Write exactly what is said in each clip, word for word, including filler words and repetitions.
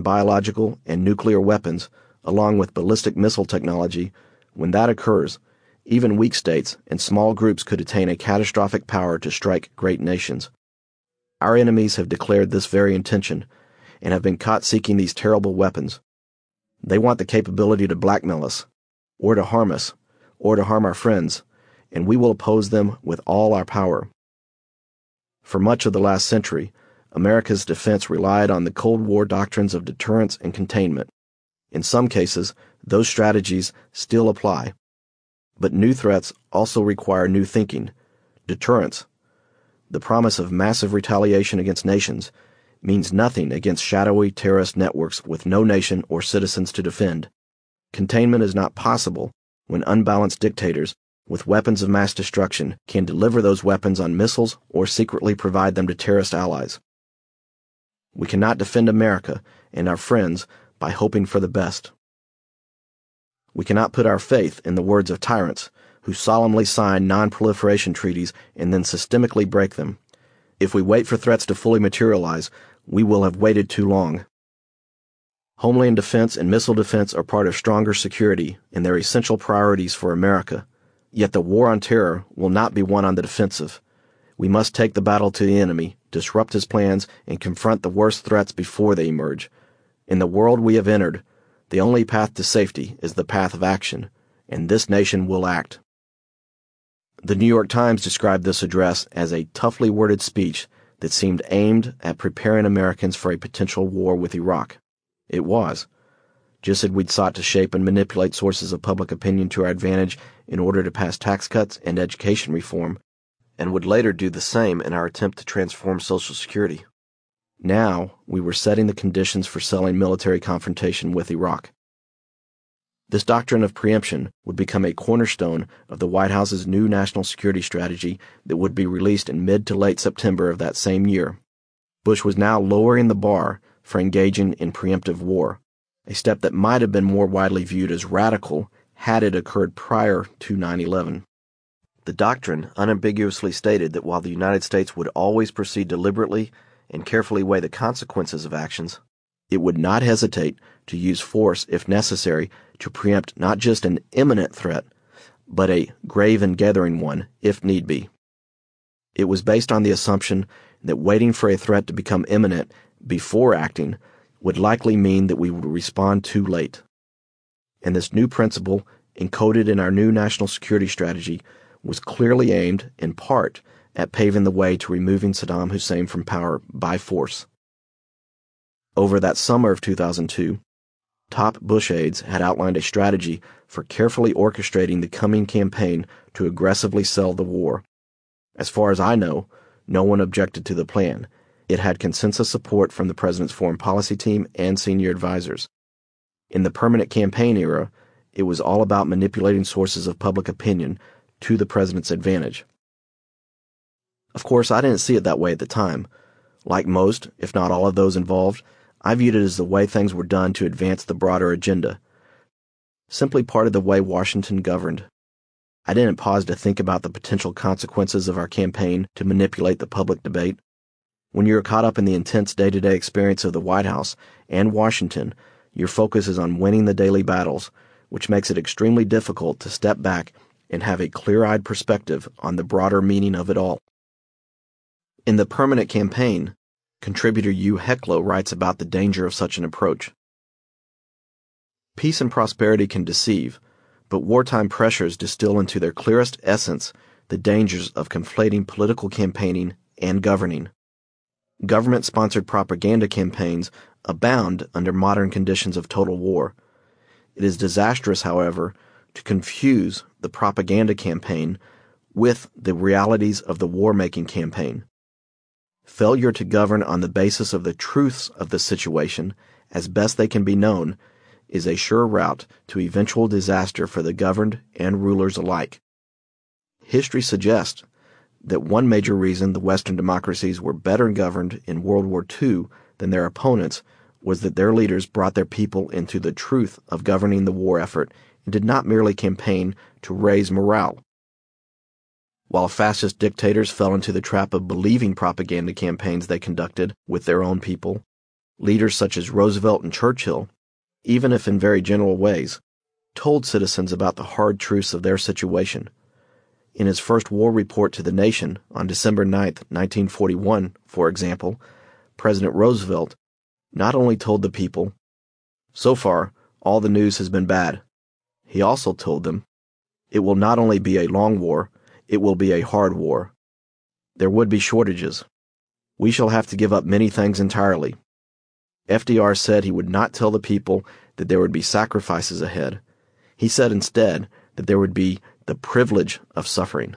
biological, and nuclear weapons, along with ballistic missile technology, when that occurs, even weak states and small groups could attain a catastrophic power to strike great nations. Our enemies have declared this very intention, and have been caught seeking these terrible weapons. They want the capability to blackmail us, or to harm us, or to harm our friends, and we will oppose them with all our power. For much of the last century, America's defense relied on the Cold War doctrines of deterrence and containment. In some cases, those strategies still apply. But new threats also require new thinking. Deterrence, the promise of massive retaliation against nations, means nothing against shadowy terrorist networks with no nation or citizens to defend. Containment is not possible when unbalanced dictators with weapons of mass destruction can deliver those weapons on missiles or secretly provide them to terrorist allies. We cannot defend America and our friends by hoping for the best. We cannot put our faith in the words of tyrants who solemnly sign non-proliferation treaties and then systemically break them. If we wait for threats to fully materialize, we will have waited too long. Homeland defense and missile defense are part of stronger security, and they're essential priorities for America. Yet the war on terror will not be won on the defensive. We must take the battle to the enemy, disrupt his plans, and confront the worst threats before they emerge. In the world we have entered, the only path to safety is the path of action, and this nation will act. The New York Times described this address as a toughly worded speech that seemed aimed at preparing Americans for a potential war with Iraq. It was. Just as we'd sought to shape and manipulate sources of public opinion to our advantage in order to pass tax cuts and education reform, and would later do the same in our attempt to transform Social Security. Now, we were setting the conditions for selling military confrontation with Iraq. This doctrine of preemption would become a cornerstone of the White House's new national security strategy that would be released in mid to late September of that same year. Bush was now lowering the bar for engaging in preemptive war, a step that might have been more widely viewed as radical had it occurred prior to nine eleven. The doctrine unambiguously stated that while the United States would always proceed deliberately and carefully weigh the consequences of actions, it would not hesitate to use force if necessary to preempt not just an imminent threat, but a grave and gathering one if need be. It was based on the assumption that waiting for a threat to become imminent before acting would likely mean that we would respond too late. And this new principle, encoded in our new national security strategy, was clearly aimed, in part, at paving the way to removing Saddam Hussein from power by force. Over that summer of two thousand two, top Bush aides had outlined a strategy for carefully orchestrating the coming campaign to aggressively sell the war. As far as I know, no one objected to the plan. It had consensus support from the president's foreign policy team and senior advisors. In the permanent campaign era, it was all about manipulating sources of public opinion to the president's advantage. Of course, I didn't see it that way at the time. Like most, if not all of those involved, I viewed it as the way things were done to advance the broader agenda. Simply part of the way Washington governed. I didn't pause to think about the potential consequences of our campaign to manipulate the public debate. When you're caught up in the intense day-to-day experience of the White House and Washington, your focus is on winning the daily battles, which makes it extremely difficult to step back and have a clear-eyed perspective on the broader meaning of it all. In the permanent campaign, contributor Hugh Hecklow writes about the danger of such an approach. Peace and prosperity can deceive, but wartime pressures distill into their clearest essence the dangers of conflating political campaigning and governing. Government-sponsored propaganda campaigns abound under modern conditions of total war. It is disastrous, however, to confuse the propaganda campaign with the realities of the war-making campaign. Failure to govern on the basis of the truths of the situation, as best they can be known, is a sure route to eventual disaster for the governed and rulers alike. History suggests that one major reason the Western democracies were better governed in World War Two than their opponents was that their leaders brought their people into the truth of governing the war effort and did not merely campaign to raise morale. While fascist dictators fell into the trap of believing propaganda campaigns they conducted with their own people, leaders such as Roosevelt and Churchill, even if in very general ways, told citizens about the hard truths of their situation. In his first war report to the nation on December ninth, nineteen forty-one, for example, President Roosevelt not only told the people, "So far, all the news has been bad," he also told them, "It will not only be a long war, it will be a hard war. There would be shortages. We shall have to give up many things entirely." F D R said he would not tell the people that there would be sacrifices ahead. He said instead that there would be the privilege of suffering.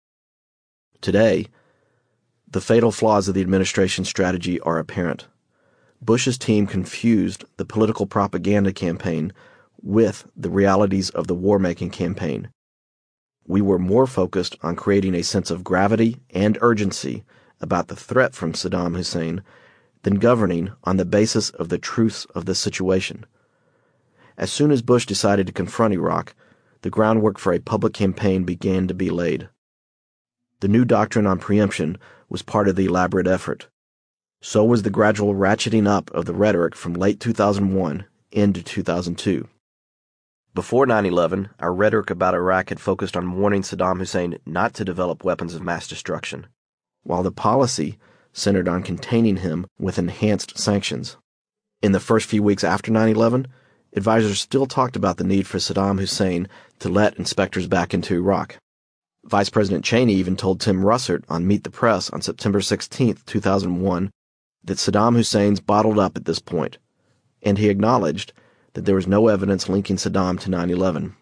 Today, the fatal flaws of the administration's strategy are apparent. Bush's team confused the political propaganda campaign with the realities of the war-making campaign. We were more focused on creating a sense of gravity and urgency about the threat from Saddam Hussein than governing on the basis of the truths of the situation. As soon as Bush decided to confront Iraq, the groundwork for a public campaign began to be laid. The new doctrine on preemption was part of the elaborate effort. So was the gradual ratcheting up of the rhetoric from late two thousand one into two thousand two. Before nine eleven, our rhetoric about Iraq had focused on warning Saddam Hussein not to develop weapons of mass destruction, while the policy centered on containing him with enhanced sanctions. In the first few weeks after nine eleven, advisors still talked about the need for Saddam Hussein to let inspectors back into Iraq. Vice President Cheney even told Tim Russert on Meet the Press on September sixteenth, two thousand one, that Saddam Hussein's bottled up at this point, and he acknowledged that there was no evidence linking Saddam to nine eleven.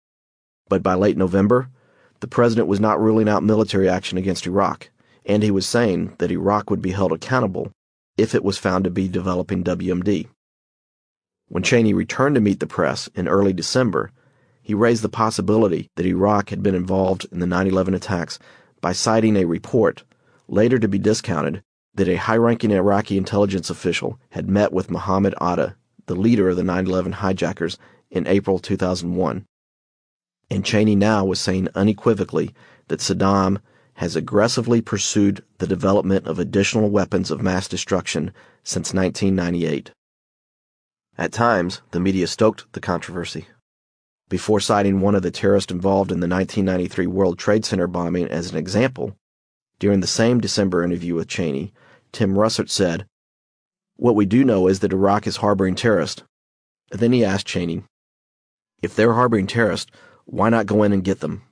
But by late November, the president was not ruling out military action against Iraq, and he was saying that Iraq would be held accountable if it was found to be developing W M D. When Cheney returned to Meet the Press in early December, he raised the possibility that Iraq had been involved in the nine eleven attacks by citing a report, later to be discounted, that a high-ranking Iraqi intelligence official had met with Mohammed Atta, the leader of the nine eleven hijackers, in April two thousand one. And Cheney now was saying unequivocally that Saddam has aggressively pursued the development of additional weapons of mass destruction since nineteen ninety-eight. At times, the media stoked the controversy. Before citing one of the terrorists involved in the nineteen ninety-three World Trade Center bombing as an example, during the same December interview with Cheney, Tim Russert said, "What we do know is that Iraq is harboring terrorists." And then he asked Cheney, "If they're harboring terrorists, why not go in and get them?"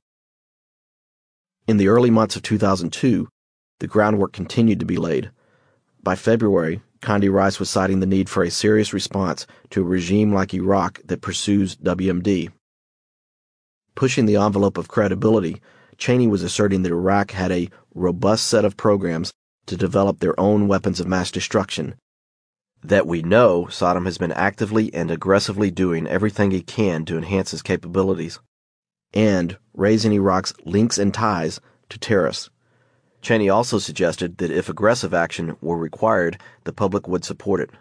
In the early months of two thousand two, the groundwork continued to be laid. By February, Condi Rice was citing the need for a serious response to a regime like Iraq that pursues W M D. Pushing the envelope of credibility, Cheney was asserting that Iraq had a robust set of programs to develop their own weapons of mass destruction, that we know Saddam has been actively and aggressively doing everything he can to enhance his capabilities, and raising Iraq's links and ties to terrorists. Cheney also suggested that if aggressive action were required, the public would support it.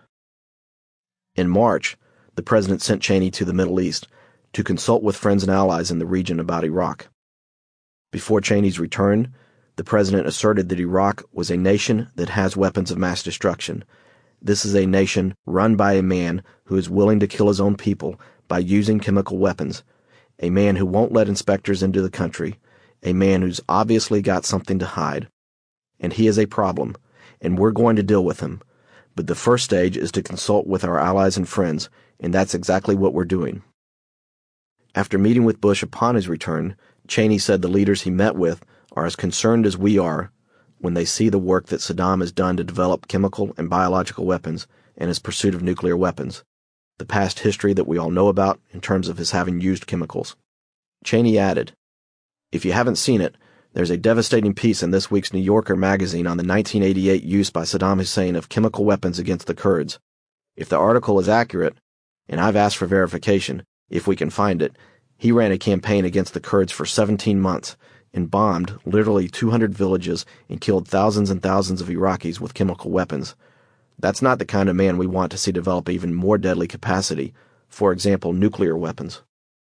In March, the president sent Cheney to the Middle East to consult with friends and allies in the region about Iraq. Before Cheney's return, the president asserted that Iraq was a nation that has weapons of mass destruction. This is a nation run by a man who is willing to kill his own people by using chemical weapons, a man who won't let inspectors into the country, a man who's obviously got something to hide. And he is a problem, and we're going to deal with him. But the first stage is to consult with our allies and friends, and that's exactly what we're doing. After meeting with Bush upon his return, Cheney said the leaders he met with are as concerned as we are when they see the work that Saddam has done to develop chemical and biological weapons and his pursuit of nuclear weapons, the past history that we all know about in terms of his having used chemicals. Cheney added, "If you haven't seen it, there's a devastating piece in this week's New Yorker magazine on the nineteen eighty-eight use by Saddam Hussein of chemical weapons against the Kurds. If the article is accurate, and I've asked for verification, if we can find it, he ran a campaign against the Kurds for seventeen months and bombed literally two hundred villages and killed thousands and thousands of Iraqis with chemical weapons. That's not the kind of man we want to see develop even more deadly capacity, for example, nuclear weapons."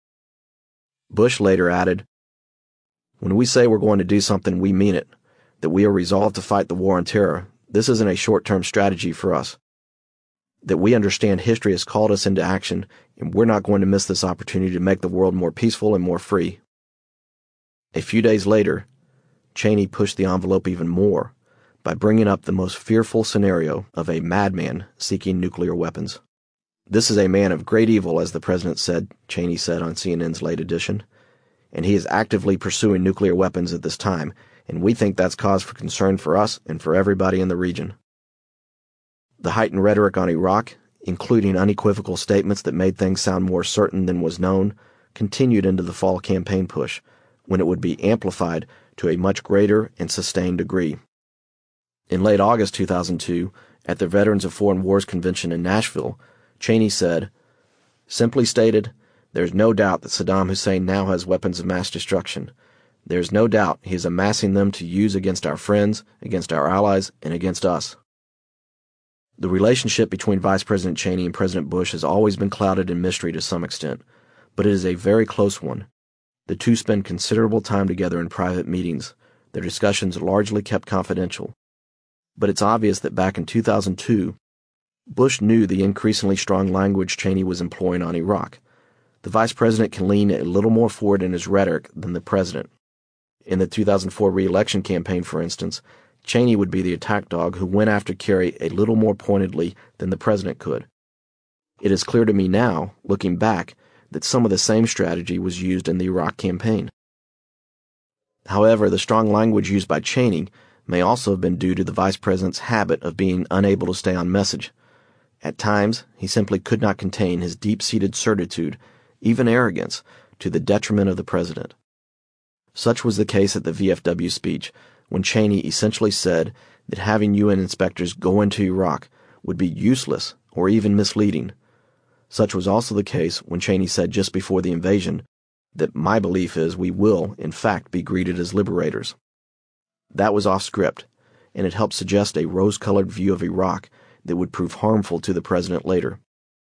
Bush later added, "When we say we're going to do something, we mean it, that we are resolved to fight the war on terror. This isn't a short-term strategy for us. that we understand history has called us into action, and we're not going to miss this opportunity to make the world more peaceful and more free. A few days later, Cheney pushed the envelope even more by bringing up the most fearful scenario of a madman seeking nuclear weapons. "This is a man of great evil," as the president said, Cheney said on C N N's Late Edition, "and he is actively pursuing nuclear weapons at this time, and we think that's cause for concern for us and for everybody in the region." The heightened rhetoric on Iraq, including unequivocal statements that made things sound more certain than was known, continued into the fall campaign push, when it would be amplified to a much greater and sustained degree. In late August two thousand two, at the Veterans of Foreign Wars Convention in Nashville, Cheney said, "Simply stated, there's no doubt that Saddam Hussein now has weapons of mass destruction. There's no doubt he is amassing them to use against our friends, against our allies, and against us." The relationship between Vice President Cheney and President Bush has always been clouded in mystery to some extent, but it is a very close one. The two spend considerable time together in private meetings, their discussions largely kept confidential. But it's obvious that back in two thousand two, Bush knew the increasingly strong language Cheney was employing on Iraq. The vice president can lean a little more forward in his rhetoric than the president. In the two thousand four re-election campaign, for instance, Cheney would be the attack dog who went after Kerry a little more pointedly than the president could. It is clear to me now, looking back, that some of the same strategy was used in the Iraq campaign. However, the strong language used by Cheney may also have been due to the vice president's habit of being unable to stay on message. At times, he simply could not contain his deep-seated certitude, even arrogance, to the detriment of the president. Such was the case at the V F W speech, when Cheney essentially said that having U N inspectors go into Iraq would be useless or even misleading. Such was also the case when Cheney said just before the invasion that "my belief is we will, in fact, be greeted as liberators." That was off script, and it helped suggest a rose-colored view of Iraq that would prove harmful to the president later.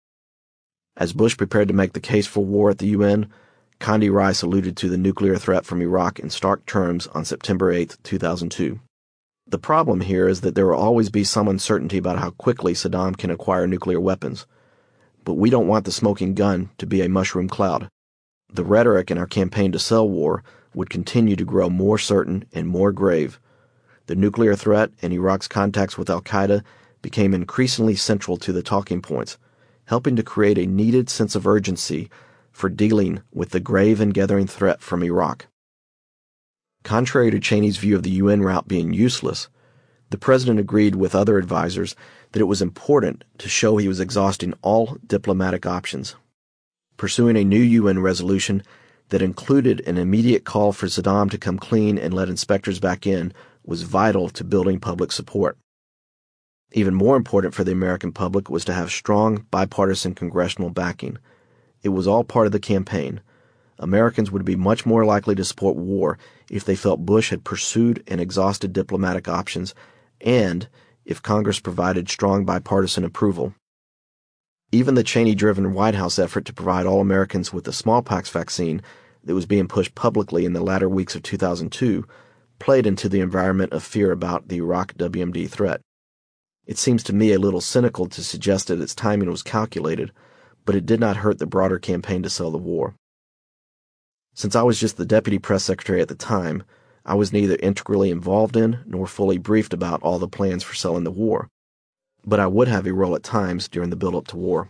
As Bush prepared to make the case for war at the U N, Condi Rice alluded to the nuclear threat from Iraq in stark terms on September eighth, two thousand two. The problem here is that there will always be some uncertainty about how quickly Saddam can acquire nuclear weapons. But we don't want the smoking gun to be a mushroom cloud. The rhetoric in our campaign to sell war would continue to grow more certain and more grave. The nuclear threat and Iraq's contacts with al-Qaeda became increasingly central to the talking points, helping to create a needed sense of urgency for dealing with the grave and gathering threat from Iraq. Contrary to Cheney's view of the U N route being useless, the president agreed with other advisers that it was important to show he was exhausting all diplomatic options. Pursuing a new U N resolution that included an immediate call for Saddam to come clean and let inspectors back in was vital to building public support. Even more important for the American public was to have strong bipartisan congressional backing. It was all part of the campaign. Americans would be much more likely to support war if they felt Bush had pursued and exhausted diplomatic options and if Congress provided strong bipartisan approval. Even the Cheney-driven White House effort to provide all Americans with the smallpox vaccine that was being pushed publicly in the latter weeks of two thousand two played into the environment of fear about the Iraq W M D threat. It seems to me a little cynical to suggest that its timing was calculated, but it did not hurt the broader campaign to sell the war. Since I was just the deputy press secretary at the time, I was neither integrally involved in nor fully briefed about all the plans for selling the war, but I would have a role at times during the build-up to war.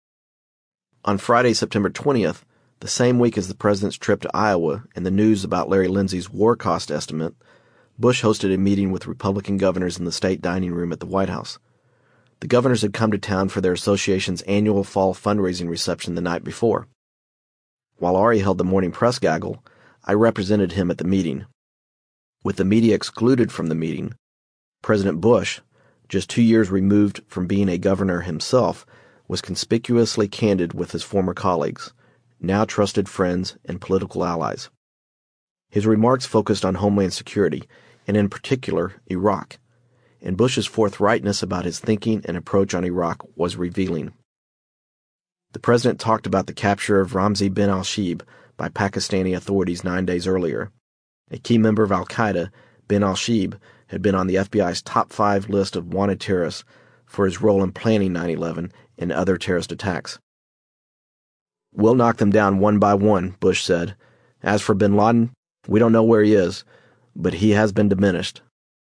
On Friday, September twentieth, the same week as the president's trip to Iowa and the news about Larry Lindsey's war cost estimate, Bush hosted a meeting with Republican governors in the state dining room at the White House. The governors had come to town for their association's annual fall fundraising reception the night before. While Ari held the morning press gaggle, I represented him at the meeting. With the media excluded from the meeting, President Bush, just two years removed from being a governor himself, was conspicuously candid with his former colleagues, now trusted friends and political allies. His remarks focused on Homeland Security, and in particular, Iraq, and Bush's forthrightness about his thinking and approach on Iraq was revealing. The president talked about the capture of Ramzi bin al-Shibh by Pakistani authorities nine days earlier. A key member of al-Qaeda, bin al-Shibh, had been on the F B I's top five list of wanted terrorists for his role in planning nine eleven and other terrorist attacks. "We'll knock them down one by one," Bush said. "As for bin Laden, we don't know where he is, but he has been diminished."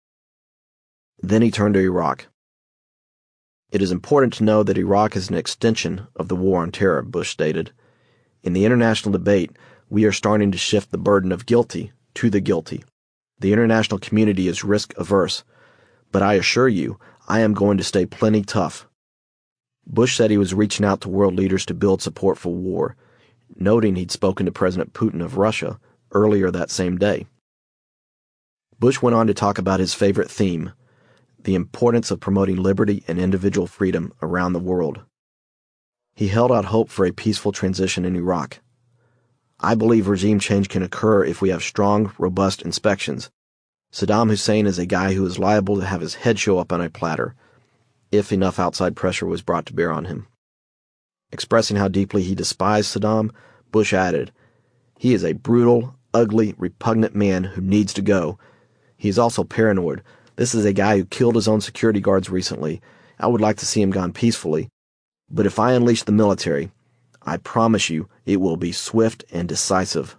Then he turned to Iraq. "It is important to know that Iraq is an extension of the war on terror," Bush stated. "In the international debate, we are starting to shift the burden of guilty to the guilty. The international community is risk-averse, but I assure you, I am going to stay plenty tough." Bush said he was reaching out to world leaders to build support for war, noting he'd spoken to President Putin of Russia earlier that same day. Bush went on to talk about his favorite theme, the importance of promoting liberty and individual freedom around the world. He held out hope for a peaceful transition in Iraq. "I believe regime change can occur if we have strong, robust inspections. Saddam Hussein is a guy who is liable to have his head show up on a platter, if enough outside pressure was brought to bear on him." Expressing how deeply he despised Saddam, Bush added, "He is a brutal, ugly, repugnant man who needs to go. He is also paranoid. This is a guy who killed his own security guards recently. I would like to see him gone peacefully. But if I unleash the military, I promise you it will be swift and decisive."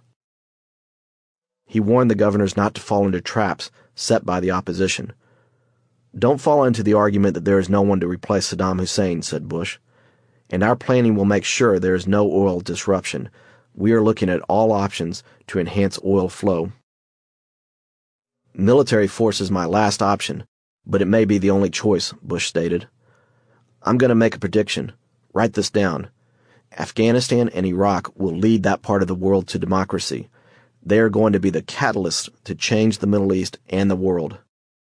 He warned the governors not to fall into traps set by the opposition. "Don't fall into the argument that there is no one to replace Saddam Hussein," said Bush. "And our planning will make sure there is no oil disruption. We are looking at all options to enhance oil flow." "Military force is my last option, but it may be the only choice," Bush stated. "I'm going to make a prediction. Write this down. Afghanistan and Iraq will lead that part of the world to democracy. They are going to be the catalysts to change the Middle East and the world."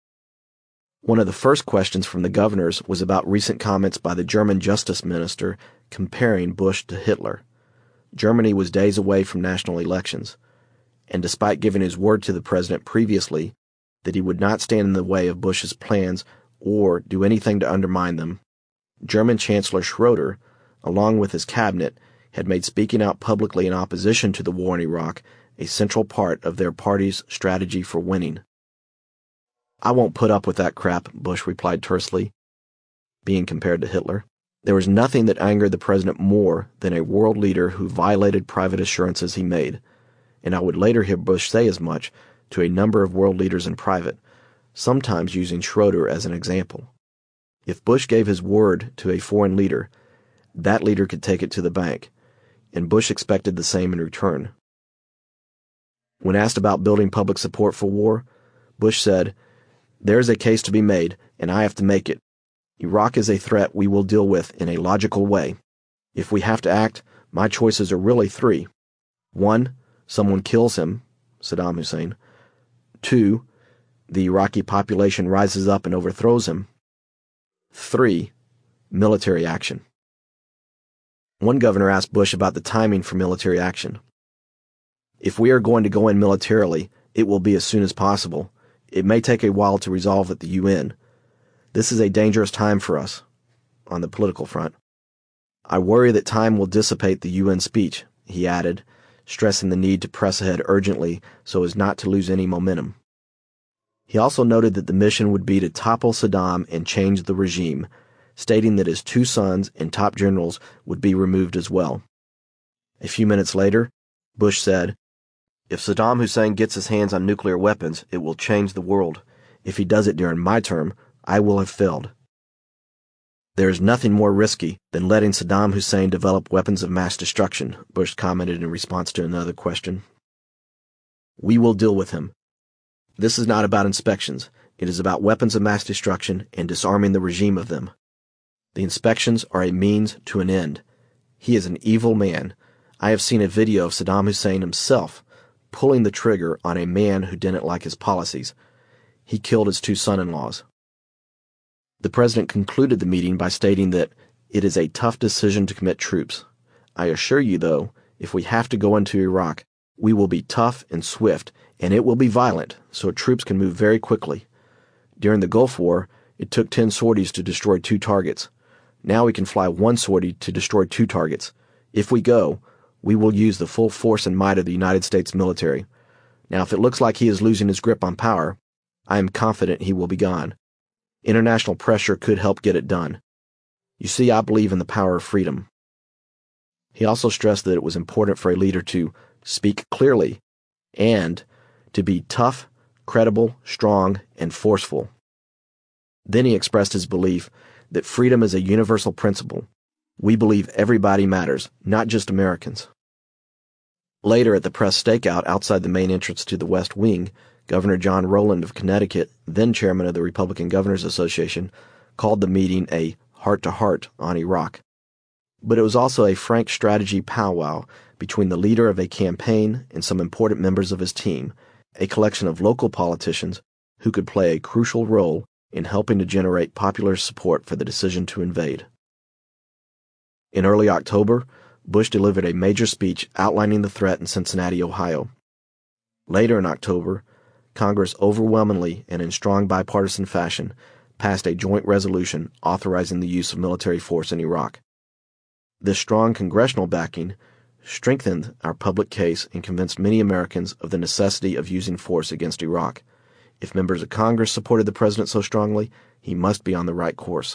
One of the first questions from the governors was about recent comments by the German Justice Minister comparing Bush to Hitler. Germany was days away from national elections, and despite giving his word to the president previously that he would not stand in the way of Bush's plans or do anything to undermine them, German Chancellor Schroeder, along with his cabinet, had made speaking out publicly in opposition to the war in Iraq a central part of their party's strategy for winning. "I won't put up with that crap," Bush replied tersely, being compared to Hitler. There was nothing that angered the president more than a world leader who violated private assurances he made, and I would later hear Bush say as much to a number of world leaders in private, sometimes using Schroeder as an example. If Bush gave his word to a foreign leader, that leader could take it to the bank, and Bush expected the same in return. When asked about building public support for war, Bush said, "There is a case to be made, and I have to make it. Iraq is a threat we will deal with in a logical way. If we have to act, my choices are really three. One, someone kills him, Saddam Hussein. Two, the Iraqi population rises up and overthrows him. Three, military action." One governor asked Bush about the timing for military action. "If we are going to go in militarily, it will be as soon as possible. It may take a while to resolve at the U N. This is a dangerous time for us on the political front. I worry that time will dissipate the U N speech," he added, stressing the need to press ahead urgently so as not to lose any momentum. He also noted that the mission would be to topple Saddam and change the regime, stating that his two sons and top generals would be removed as well. A few minutes later, Bush said, "If Saddam Hussein gets his hands on nuclear weapons, it will change the world. If he does it during my term, I will have failed." "There is nothing more risky than letting Saddam Hussein develop weapons of mass destruction," Bush commented in response to another question. "We will deal with him. This is not about inspections. It is about weapons of mass destruction and disarming the regime of them. The inspections are a means to an end. He is an evil man. I have seen a video of Saddam Hussein himself pulling the trigger on a man who didn't like his policies. He killed his two son-in-laws." The president concluded the meeting by stating that it is a tough decision to commit troops. "I assure you, though, if we have to go into Iraq, we will be tough and swift, and it will be violent, so troops can move very quickly. During the Gulf War, it took ten sorties to destroy two targets. Now we can fly one sortie to destroy two targets. If we go, we will use the full force and might of the United States military. Now, if it looks like he is losing his grip on power, I am confident he will be gone. International pressure could help get it done. You see, I believe in the power of freedom. He also stressed that it was important for a leader to speak clearly and to be tough, credible, strong, and forceful. Then he expressed his belief that freedom is a universal principle. We believe everybody matters, not just Americans. Later, at the press stakeout outside the main entrance to the West Wing, Governor John Rowland of Connecticut, then chairman of the Republican Governors Association, called the meeting a heart-to-heart on Iraq. But it was also a frank strategy powwow between the leader of a campaign and some important members of his team, a collection of local politicians who could play a crucial role in helping to generate popular support for the decision to invade. In early October, Bush delivered a major speech outlining the threat in Cincinnati, Ohio. Later in October, Congress overwhelmingly and in strong bipartisan fashion passed a joint resolution authorizing the use of military force in Iraq. This strong congressional backing strengthened our public case and convinced many Americans of the necessity of using force against Iraq. If members of Congress supported the president so strongly, he must be on the right course.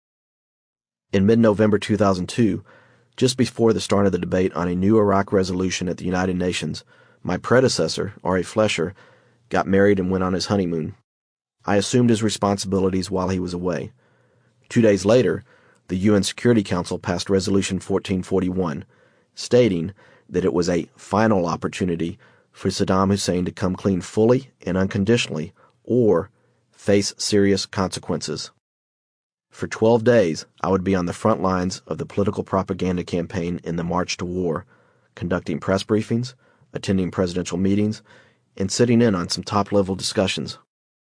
In mid-November two thousand two, just before the start of the debate on a new Iraq resolution at the United Nations, my predecessor, R A Flesher, got married and went on his honeymoon. I assumed his responsibilities while he was away. Two days later, the U N Security Council passed Resolution fourteen forty-one, stating that it was a final opportunity for Saddam Hussein to come clean fully and unconditionally or face serious consequences. For twelve days, I would be on the front lines of the political propaganda campaign in the march to war, conducting press briefings, attending presidential meetings, and sitting in on some top-level discussions.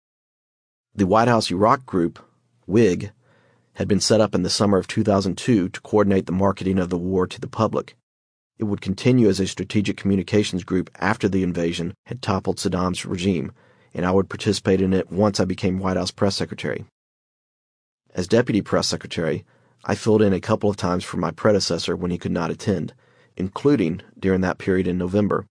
The White House Iraq Group, W I G, had been set up in the summer of two thousand two to coordinate the marketing of the war to the public. It would continue as a strategic communications group after the invasion had toppled Saddam's regime, and I would participate in it once I became White House press secretary. As deputy press secretary, I filled in a couple of times for my predecessor when he could not attend, including during that period in November.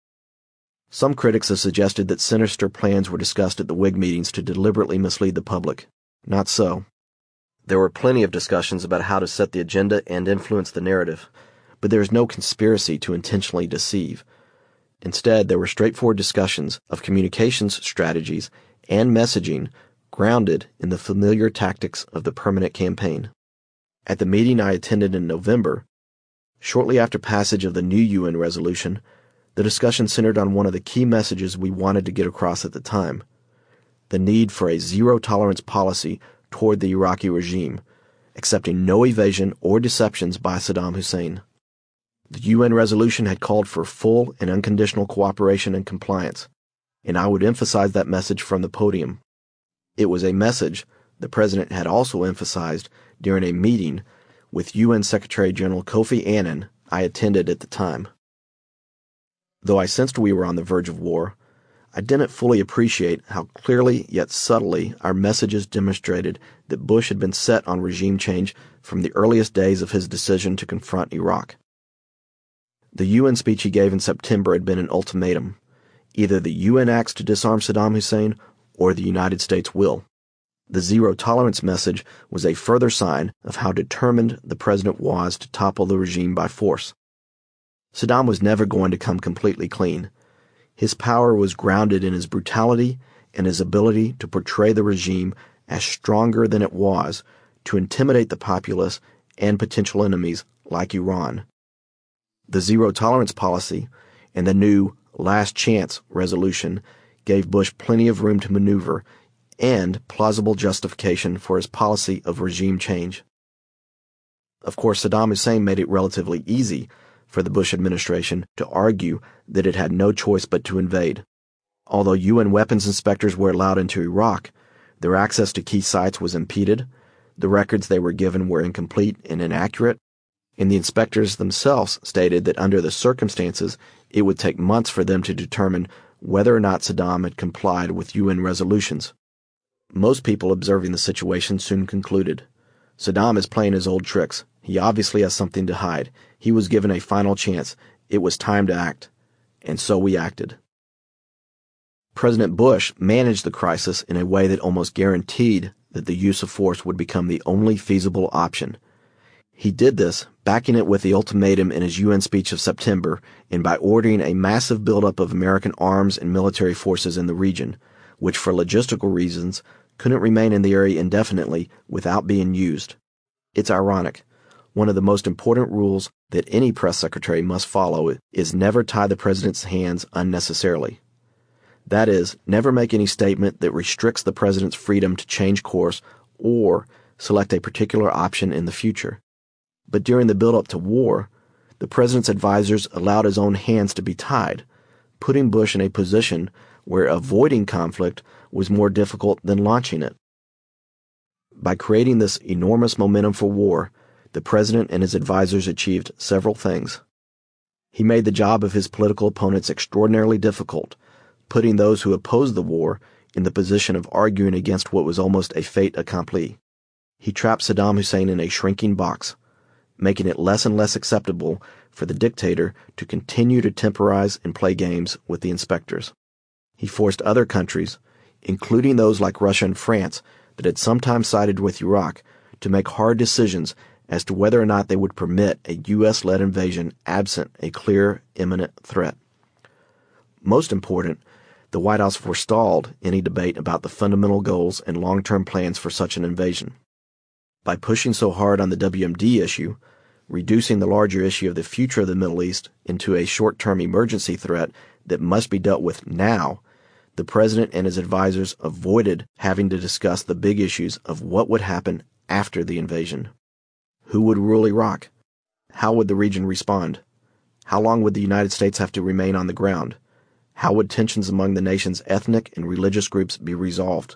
Some critics have suggested that sinister plans were discussed at the W I G meetings to deliberately mislead the public. Not so. There were plenty of discussions about how to set the agenda and influence the narrative, but there is no conspiracy to intentionally deceive. Instead, there were straightforward discussions of communications strategies and messaging grounded in the familiar tactics of the permanent campaign. At the meeting I attended in November, shortly after passage of the new U N resolution, the discussion centered on one of the key messages we wanted to get across at the time: the need for a zero-tolerance policy toward the Iraqi regime, accepting no evasion or deceptions by Saddam Hussein. The U N resolution had called for full and unconditional cooperation and compliance, and I would emphasize that message from the podium. It was a message the President had also emphasized during a meeting with U N Secretary General Kofi Annan I attended at the time. Though I sensed we were on the verge of war, I didn't fully appreciate how clearly yet subtly our messages demonstrated that Bush had been set on regime change from the earliest days of his decision to confront Iraq. The U N speech he gave in September had been an ultimatum: either the U N acts to disarm Saddam Hussein or the United States will. The zero-tolerance message was a further sign of how determined the president was to topple the regime by force. Saddam was never going to come completely clean. His power was grounded in his brutality and his ability to portray the regime as stronger than it was, to intimidate the populace and potential enemies like Iran. The zero-tolerance policy and the new last chance resolution gave Bush plenty of room to maneuver and plausible justification for his policy of regime change. Of course, Saddam Hussein made it relatively easy for the Bush administration to argue that it had no choice but to invade. Although U N weapons inspectors were allowed into Iraq, their access to key sites was impeded, the records they were given were incomplete and inaccurate, and the inspectors themselves stated that under the circumstances it would take months for them to determine whether or not Saddam had complied with U N resolutions. Most people observing the situation soon concluded, Saddam is playing his old tricks. He obviously has something to hide. He was given a final chance. It was time to act. And so we acted. President Bush managed the crisis in a way that almost guaranteed that the use of force would become the only feasible option. He did this, backing it with the ultimatum in his U N speech of September and by ordering a massive buildup of American arms and military forces in the region, which for logistical reasons couldn't remain in the area indefinitely without being used. It's ironic. One of the most important rules that any press secretary must follow is never tie the president's hands unnecessarily. That is, never make any statement that restricts the president's freedom to change course or select a particular option in the future. But during the build-up to war, the president's advisors allowed his own hands to be tied, putting Bush in a position where avoiding conflict was more difficult than launching it. By creating this enormous momentum for war, the president and his advisors achieved several things. He made the job of his political opponents extraordinarily difficult, putting those who opposed the war in the position of arguing against what was almost a fait accompli. He trapped Saddam Hussein in a shrinking box, making it less and less acceptable for the dictator to continue to temporize and play games with the inspectors. He forced other countries, including those like Russia and France that had sometimes sided with Iraq, to make hard decisions as to whether or not they would permit a U S-led invasion absent a clear, imminent threat. Most important, the White House forestalled any debate about the fundamental goals and long-term plans for such an invasion. By pushing so hard on the W M D issue, reducing the larger issue of the future of the Middle East into a short-term emergency threat that must be dealt with now, the president and his advisors avoided having to discuss the big issues of what would happen after the invasion. Who would rule Iraq? How would the region respond? How long would the United States have to remain on the ground? How would tensions among the nation's ethnic and religious groups be resolved?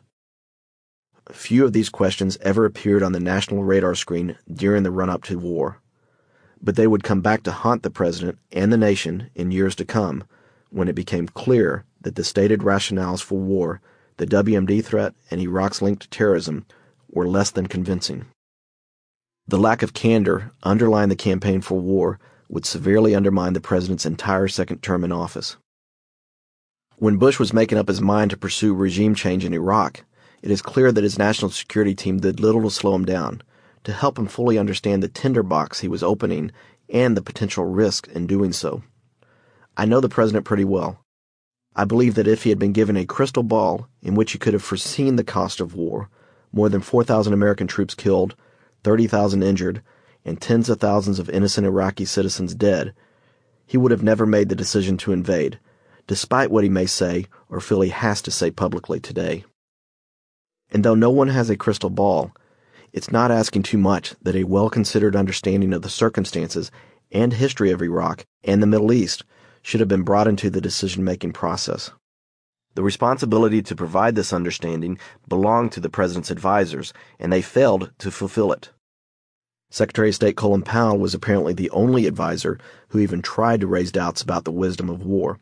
Few of these questions ever appeared on the national radar screen during the run-up to war, but they would come back to haunt the president and the nation in years to come when it became clear that the stated rationales for war, the W M D threat, and Iraq's link to terrorism were less than convincing. The lack of candor underlying the campaign for war would severely undermine the president's entire second term in office. When Bush was making up his mind to pursue regime change in Iraq, it is clear that his national security team did little to slow him down, to help him fully understand the tinderbox he was opening and the potential risk in doing so. I know the president pretty well. I believe that if he had been given a crystal ball in which he could have foreseen the cost of war, more than four thousand American troops killed, thirty thousand injured, and tens of thousands of innocent Iraqi citizens dead, he would have never made the decision to invade, despite what he may say or feel he has to say publicly today. And though no one has a crystal ball, it's not asking too much that a well-considered understanding of the circumstances and history of Iraq and the Middle East should have been brought into the decision-making process. The responsibility to provide this understanding belonged to the president's advisors, and they failed to fulfill it. Secretary of State Colin Powell was apparently the only advisor who even tried to raise doubts about the wisdom of war.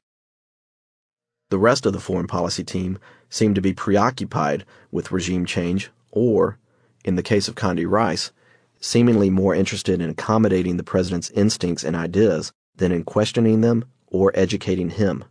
The rest of the foreign policy team seemed to be preoccupied with regime change or, in the case of Condi Rice, seemingly more interested in accommodating the president's instincts and ideas than in questioning them or educating him.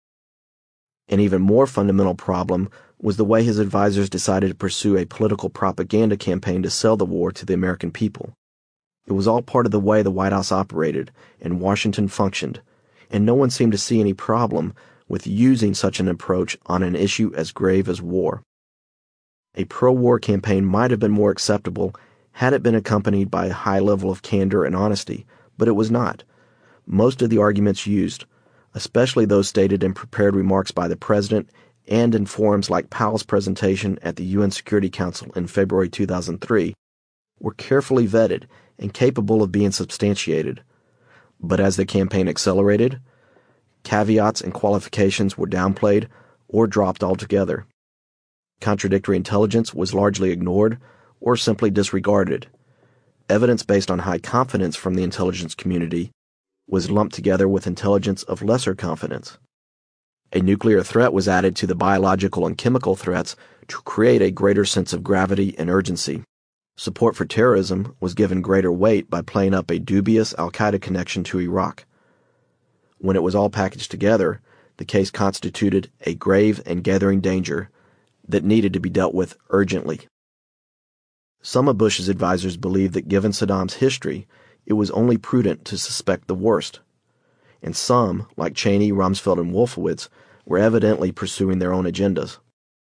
An even more fundamental problem was the way his advisors decided to pursue a political propaganda campaign to sell the war to the American people. It was all part of the way the White House operated and Washington functioned, and no one seemed to see any problem with using such an approach on an issue as grave as war. A pro-war campaign might have been more acceptable had it been accompanied by a high level of candor and honesty, but it was not. Most of the arguments used, especially those stated in prepared remarks by the president and in forums like Powell's presentation at the U N Security Council in February two thousand three, were carefully vetted and capable of being substantiated. But as the campaign accelerated, caveats and qualifications were downplayed or dropped altogether. Contradictory intelligence was largely ignored or simply disregarded. Evidence based on high confidence from the intelligence community was lumped together with intelligence of lesser confidence. A nuclear threat was added to the biological and chemical threats to create a greater sense of gravity and urgency. Support for terrorism was given greater weight by playing up a dubious al-Qaeda connection to Iraq. When it was all packaged together, the case constituted a grave and gathering danger that needed to be dealt with urgently. Some of Bush's advisers believed that given Saddam's history, it was only prudent to suspect the worst. And some, like Cheney, Rumsfeld, and Wolfowitz, were evidently pursuing their own agendas.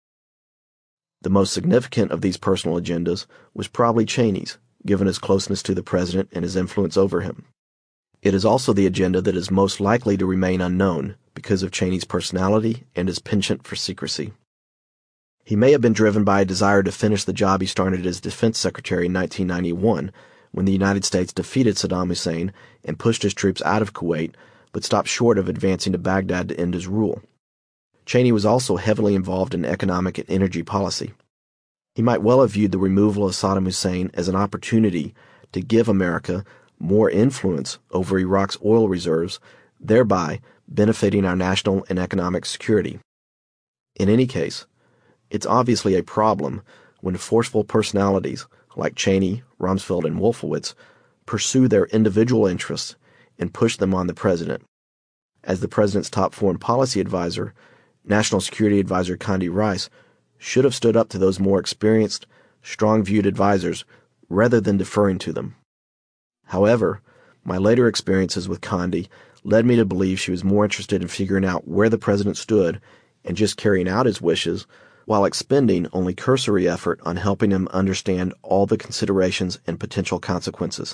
The most significant of these personal agendas was probably Cheney's, given his closeness to the president and his influence over him. It is also the agenda that is most likely to remain unknown because of Cheney's personality and his penchant for secrecy. He may have been driven by a desire to finish the job he started as defense secretary in nineteen ninety-one, when the United States defeated Saddam Hussein and pushed his troops out of Kuwait, but stopped short of advancing to Baghdad to end his rule. Cheney was also heavily involved in economic and energy policy. He might well have viewed the removal of Saddam Hussein as an opportunity to give America more influence over Iraq's oil reserves, thereby benefiting our national and economic security. In any case, it's obviously a problem when forceful personalities like Cheney, Rumsfeld, and Wolfowitz pursue their individual interests and push them on the president. As the president's top foreign policy advisor, National Security Advisor Condi Rice should have stood up to those more experienced, strong-viewed advisors rather than deferring to them. However, my later experiences with Condi led me to believe she was more interested in figuring out where the president stood and just carrying out his wishes, while expending only cursory effort on helping him understand all the considerations and potential consequences.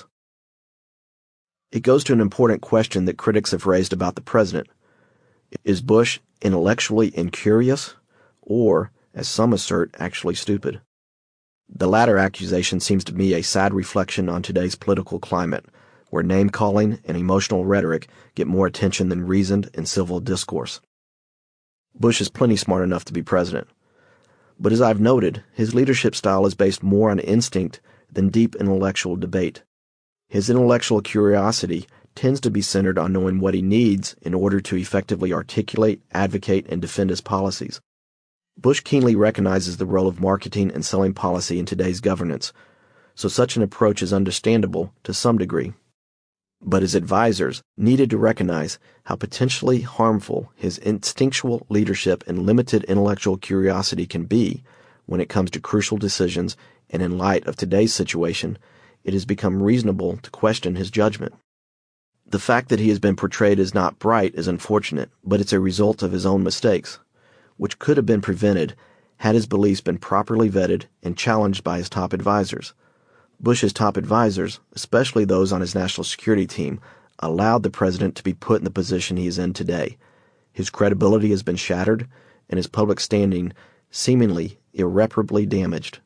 It goes to an important question that critics have raised about the president. Is Bush intellectually incurious, or, as some assert, actually stupid? The latter accusation seems to me a sad reflection on today's political climate, where name-calling and emotional rhetoric get more attention than reasoned and civil discourse. Bush is plenty smart enough to be president. But as I've noted, his leadership style is based more on instinct than deep intellectual debate. His intellectual curiosity tends to be centered on knowing what he needs in order to effectively articulate, advocate, and defend his policies. Bush keenly recognizes the role of marketing and selling policy in today's governance, so such an approach is understandable to some degree. But his advisers needed to recognize how potentially harmful his instinctual leadership and limited intellectual curiosity can be when it comes to crucial decisions, and in light of today's situation, it has become reasonable to question his judgment. The fact that he has been portrayed as not bright is unfortunate, but it's a result of his own mistakes, which could have been prevented had his beliefs been properly vetted and challenged by his top advisers. Bush's top advisers, especially those on his national security team, allowed the president to be put in the position he is in today. His credibility has been shattered, and his public standing seemingly irreparably damaged.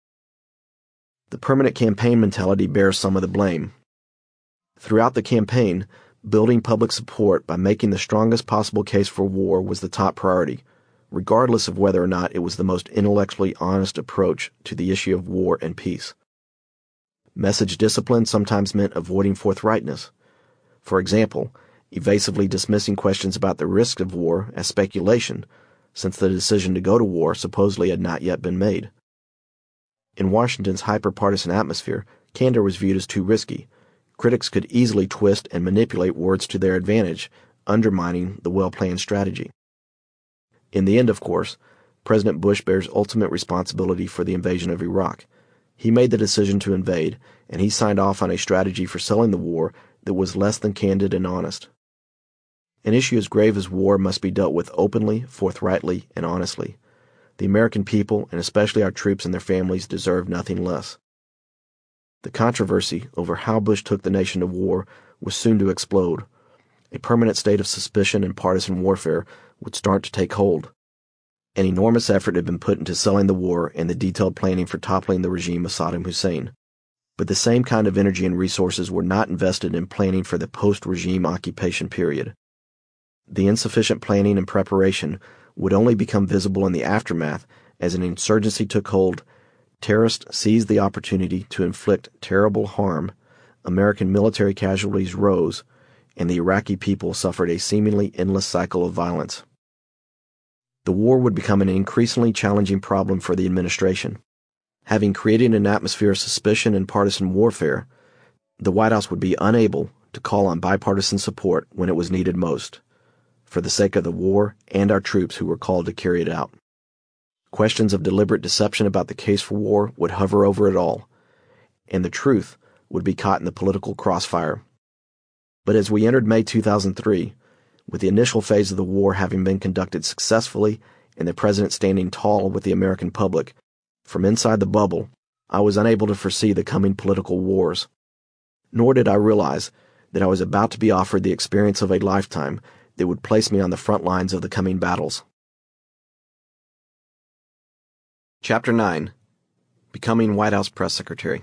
The permanent campaign mentality bears some of the blame. Throughout the campaign, building public support by making the strongest possible case for war was the top priority, regardless of whether or not it was the most intellectually honest approach to the issue of war and peace. Message discipline sometimes meant avoiding forthrightness. For example, evasively dismissing questions about the risk of war as speculation, since the decision to go to war supposedly had not yet been made. In Washington's hyper-partisan atmosphere, candor was viewed as too risky. Critics could easily twist and manipulate words to their advantage, undermining the well-planned strategy. In the end, of course, President Bush bears ultimate responsibility for the invasion of Iraq. He made the decision to invade, and he signed off on a strategy for selling the war that was less than candid and honest. An issue as grave as war must be dealt with openly, forthrightly, and honestly. The American people, and especially our troops and their families, deserve nothing less. The controversy over how Bush took the nation to war was soon to explode. A permanent state of suspicion and partisan warfare would start to take hold. An enormous effort had been put into selling the war and the detailed planning for toppling the regime of Saddam Hussein. But the same kind of energy and resources were not invested in planning for the post-regime occupation period. The insufficient planning and preparation would only become visible in the aftermath as an insurgency took hold, terrorists seized the opportunity to inflict terrible harm, American military casualties rose, and the Iraqi people suffered a seemingly endless cycle of violence. The war would become an increasingly challenging problem for the administration. Having created an atmosphere of suspicion and partisan warfare, the White House would be unable to call on bipartisan support when it was needed most, for the sake of the war and our troops who were called to carry it out. Questions of deliberate deception about the case for war would hover over it all, and the truth would be caught in the political crossfire. But as we entered May two thousand three, with the initial phase of the war having been conducted successfully and the president standing tall with the American public, from inside the bubble, I was unable to foresee the coming political wars. Nor did I realize that I was about to be offered the experience of a lifetime that would place me on the front lines of the coming battles. Chapter nine. Becoming White House Press Secretary.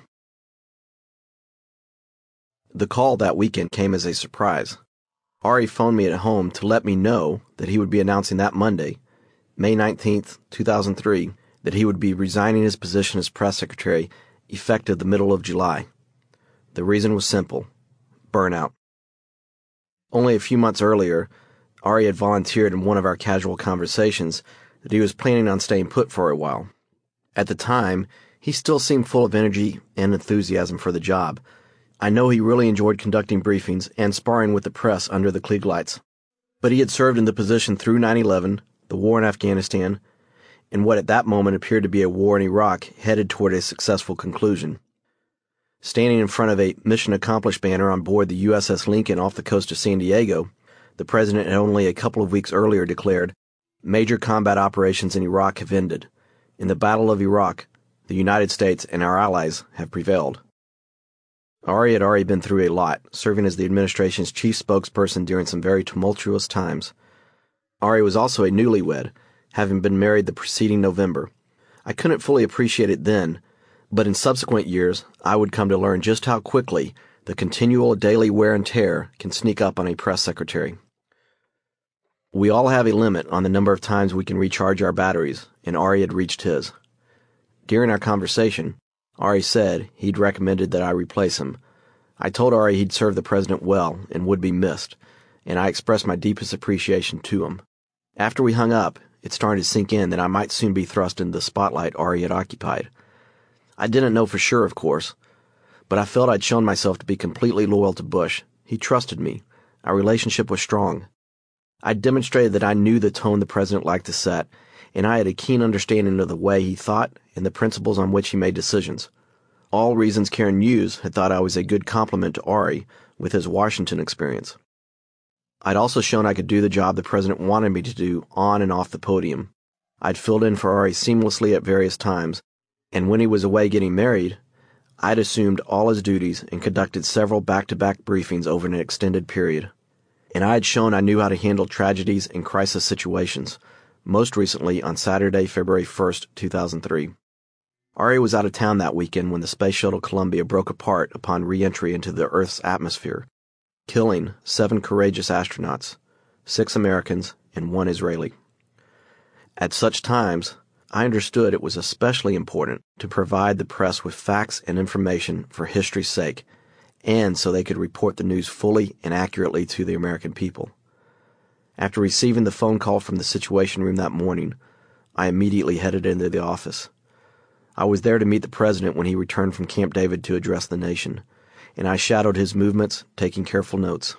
The call that weekend came as a surprise. Ari phoned me at home to let me know that he would be announcing that Monday, May nineteenth, two thousand three, that he would be resigning his position as press secretary effective the middle of July. The reason was simple: burnout. Only a few months earlier, Ari had volunteered in one of our casual conversations that he was planning on staying put for a while. At the time, he still seemed full of energy and enthusiasm for the job. I know he really enjoyed conducting briefings and sparring with the press under the Klieg lights. But he had served in the position through nine eleven, the war in Afghanistan, and what at that moment appeared to be a war in Iraq headed toward a successful conclusion. Standing in front of a Mission Accomplished banner on board the U S S Lincoln off the coast of San Diego, the president had only a couple of weeks earlier declared, "Major combat operations in Iraq have ended. In the Battle of Iraq, the United States and our allies have prevailed." Ari had already been through a lot, serving as the administration's chief spokesperson during some very tumultuous times. Ari was also a newlywed, having been married the preceding November. I couldn't fully appreciate it then, but in subsequent years I would come to learn just how quickly the continual daily wear and tear can sneak up on a press secretary. We all have a limit on the number of times we can recharge our batteries, and Ari had reached his. During our conversation, Ari said he'd recommended that I replace him. I told Ari he'd served the president well and would be missed, and I expressed my deepest appreciation to him. After we hung up, it started to sink in that I might soon be thrust into the spotlight Ari had occupied. I didn't know for sure, of course, but I felt I'd shown myself to be completely loyal to Bush. He trusted me. Our relationship was strong. I demonstrated that I knew the tone the president liked to set, and I had a keen understanding of the way he thought and the principles on which he made decisions. All reasons Karen Hughes had thought I was a good complement to Ari with his Washington experience. I'd also shown I could do the job the president wanted me to do on and off the podium. I'd filled in for Ari seamlessly at various times, and when he was away getting married, I'd assumed all his duties and conducted several back-to-back briefings over an extended period. And I had shown I knew how to handle tragedies and crisis situations, most recently on Saturday, February first, two thousand three. Ari was out of town that weekend when the Space Shuttle Columbia broke apart upon re-entry into the Earth's atmosphere, killing seven courageous astronauts, six Americans and one Israeli. At such times, I understood it was especially important to provide the press with facts and information for history's sake, and so they could report the news fully and accurately to the American people. After receiving the phone call from the Situation Room that morning, I immediately headed into the office. I was there to meet the president when he returned from Camp David to address the nation, and I shadowed his movements, taking careful notes.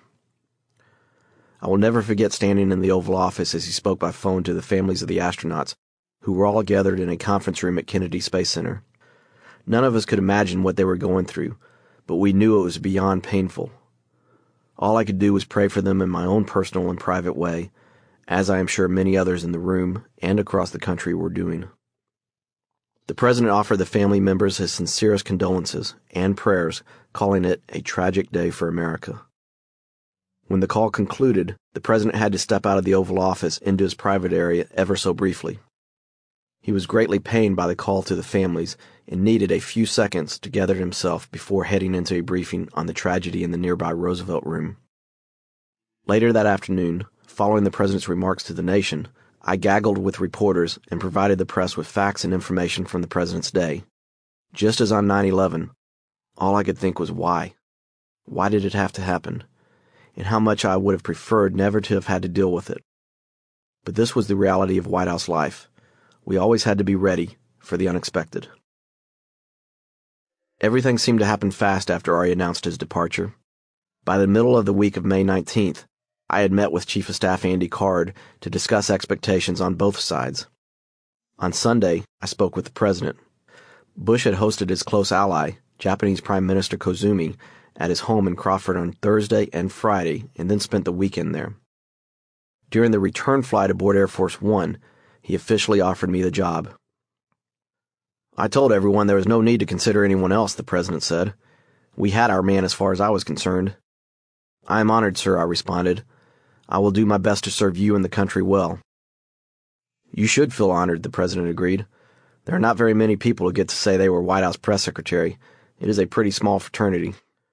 I will never forget standing in the Oval Office as he spoke by phone to the families of the astronauts, who were all gathered in a conference room at Kennedy Space Center. None of us could imagine what they were going through, but we knew it was beyond painful. All I could do was pray for them in my own personal and private way, as I am sure many others in the room and across the country were doing. The president offered the family members his sincerest condolences and prayers, calling it a tragic day for America. When the call concluded, the president had to step out of the Oval Office into his private area ever so briefly. He was greatly pained by the call to the families and needed a few seconds to gather himself before heading into a briefing on the tragedy in the nearby Roosevelt Room. Later that afternoon, following the president's remarks to the nation, I gaggled with reporters and provided the press with facts and information from the president's day. Just as on nine eleven, all I could think was why. Why did it have to happen? And how much I would have preferred never to have had to deal with it. But this was the reality of White House life. We always had to be ready for the unexpected. Everything seemed to happen fast after Ari announced his departure. By the middle of the week of May nineteenth, I had met with Chief of Staff Andy Card to discuss expectations on both sides. On Sunday, I spoke with the president. Bush had hosted his close ally, Japanese Prime Minister Koizumi, at his home in Crawford on Thursday and Friday, and then spent the weekend there. During the return flight aboard Air Force One, he officially offered me the job. I told everyone there was no need to consider anyone else, the president said. We had our man as far as I was concerned. I am honored, sir, I responded. I will do my best to serve you and the country well. You should feel honored, the president agreed. There are not very many people who get to say they were White House press secretary. It is a pretty small fraternity.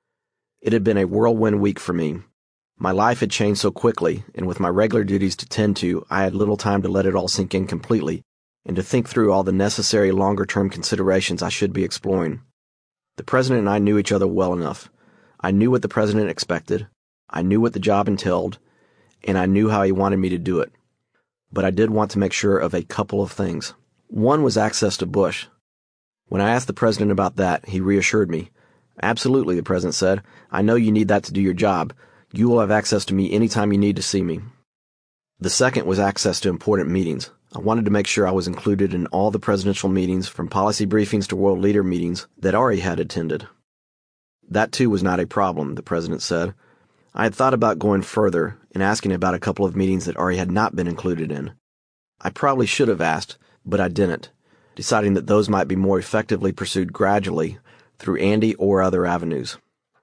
It had been a whirlwind week for me. My life had changed so quickly, and with my regular duties to tend to, I had little time to let it all sink in completely, and to think through all the necessary longer-term considerations I should be exploring. The president and I knew each other well enough. I knew what the president expected, I knew what the job entailed, and I knew how he wanted me to do it. But I did want to make sure of a couple of things. One was access to Bush. When I asked the president about that, he reassured me. Absolutely, the president said. I know you need that to do your job. You will have access to me anytime you need to see me. The second was access to important meetings. I wanted to make sure I was included in all the presidential meetings, from policy briefings to world leader meetings, that Ari had attended. That too was not a problem, the president said. I had thought about going further and asking about a couple of meetings that Ari had not been included in. I probably should have asked, but I didn't, deciding that those might be more effectively pursued gradually through Andy or other avenues.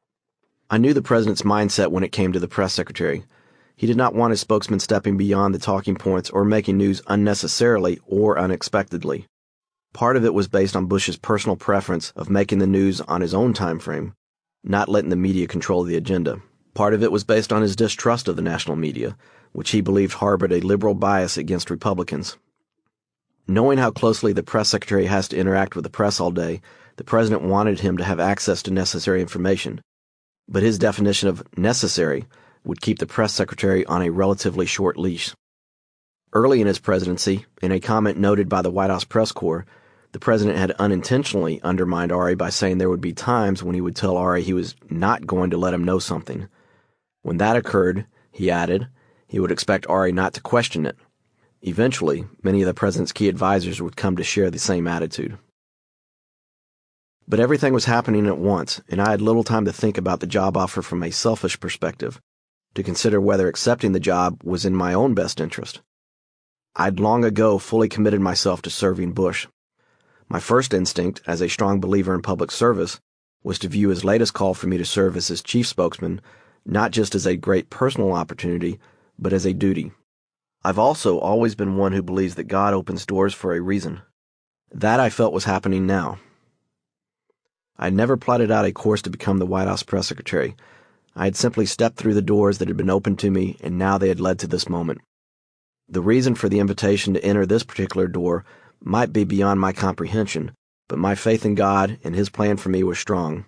I knew the president's mindset when it came to the press secretary. He did not want his spokesman stepping beyond the talking points or making news unnecessarily or unexpectedly. Part of it was based on Bush's personal preference of making the news on his own time frame, not letting the media control the agenda. Part of it was based on his distrust of the national media, which he believed harbored a liberal bias against Republicans. Knowing how closely the press secretary has to interact with the press all day, the president wanted him to have access to necessary information. But his definition of necessary would keep the press secretary on a relatively short leash. Early in his presidency, in a comment noted by the White House press corps, the president had unintentionally undermined Ari by saying there would be times when he would tell Ari he was not going to let him know something. When that occurred, he added, he would expect Ari not to question it. Eventually, many of the president's key advisors would come to share the same attitude. But everything was happening at once, and I had little time to think about the job offer from a selfish perspective, to consider whether accepting the job was in my own best interest. I'd long ago fully committed myself to serving Bush. My first instinct, as a strong believer in public service, was to view his latest call for me to serve as his chief spokesman not just as a great personal opportunity, but as a duty. I've also always been one who believes that God opens doors for a reason. That I felt was happening now. I had never plotted out a course to become the White House press secretary. I had simply stepped through the doors that had been opened to me, and now they had led to this moment. The reason for the invitation to enter this particular door might be beyond my comprehension, but my faith in God and His plan for me was strong.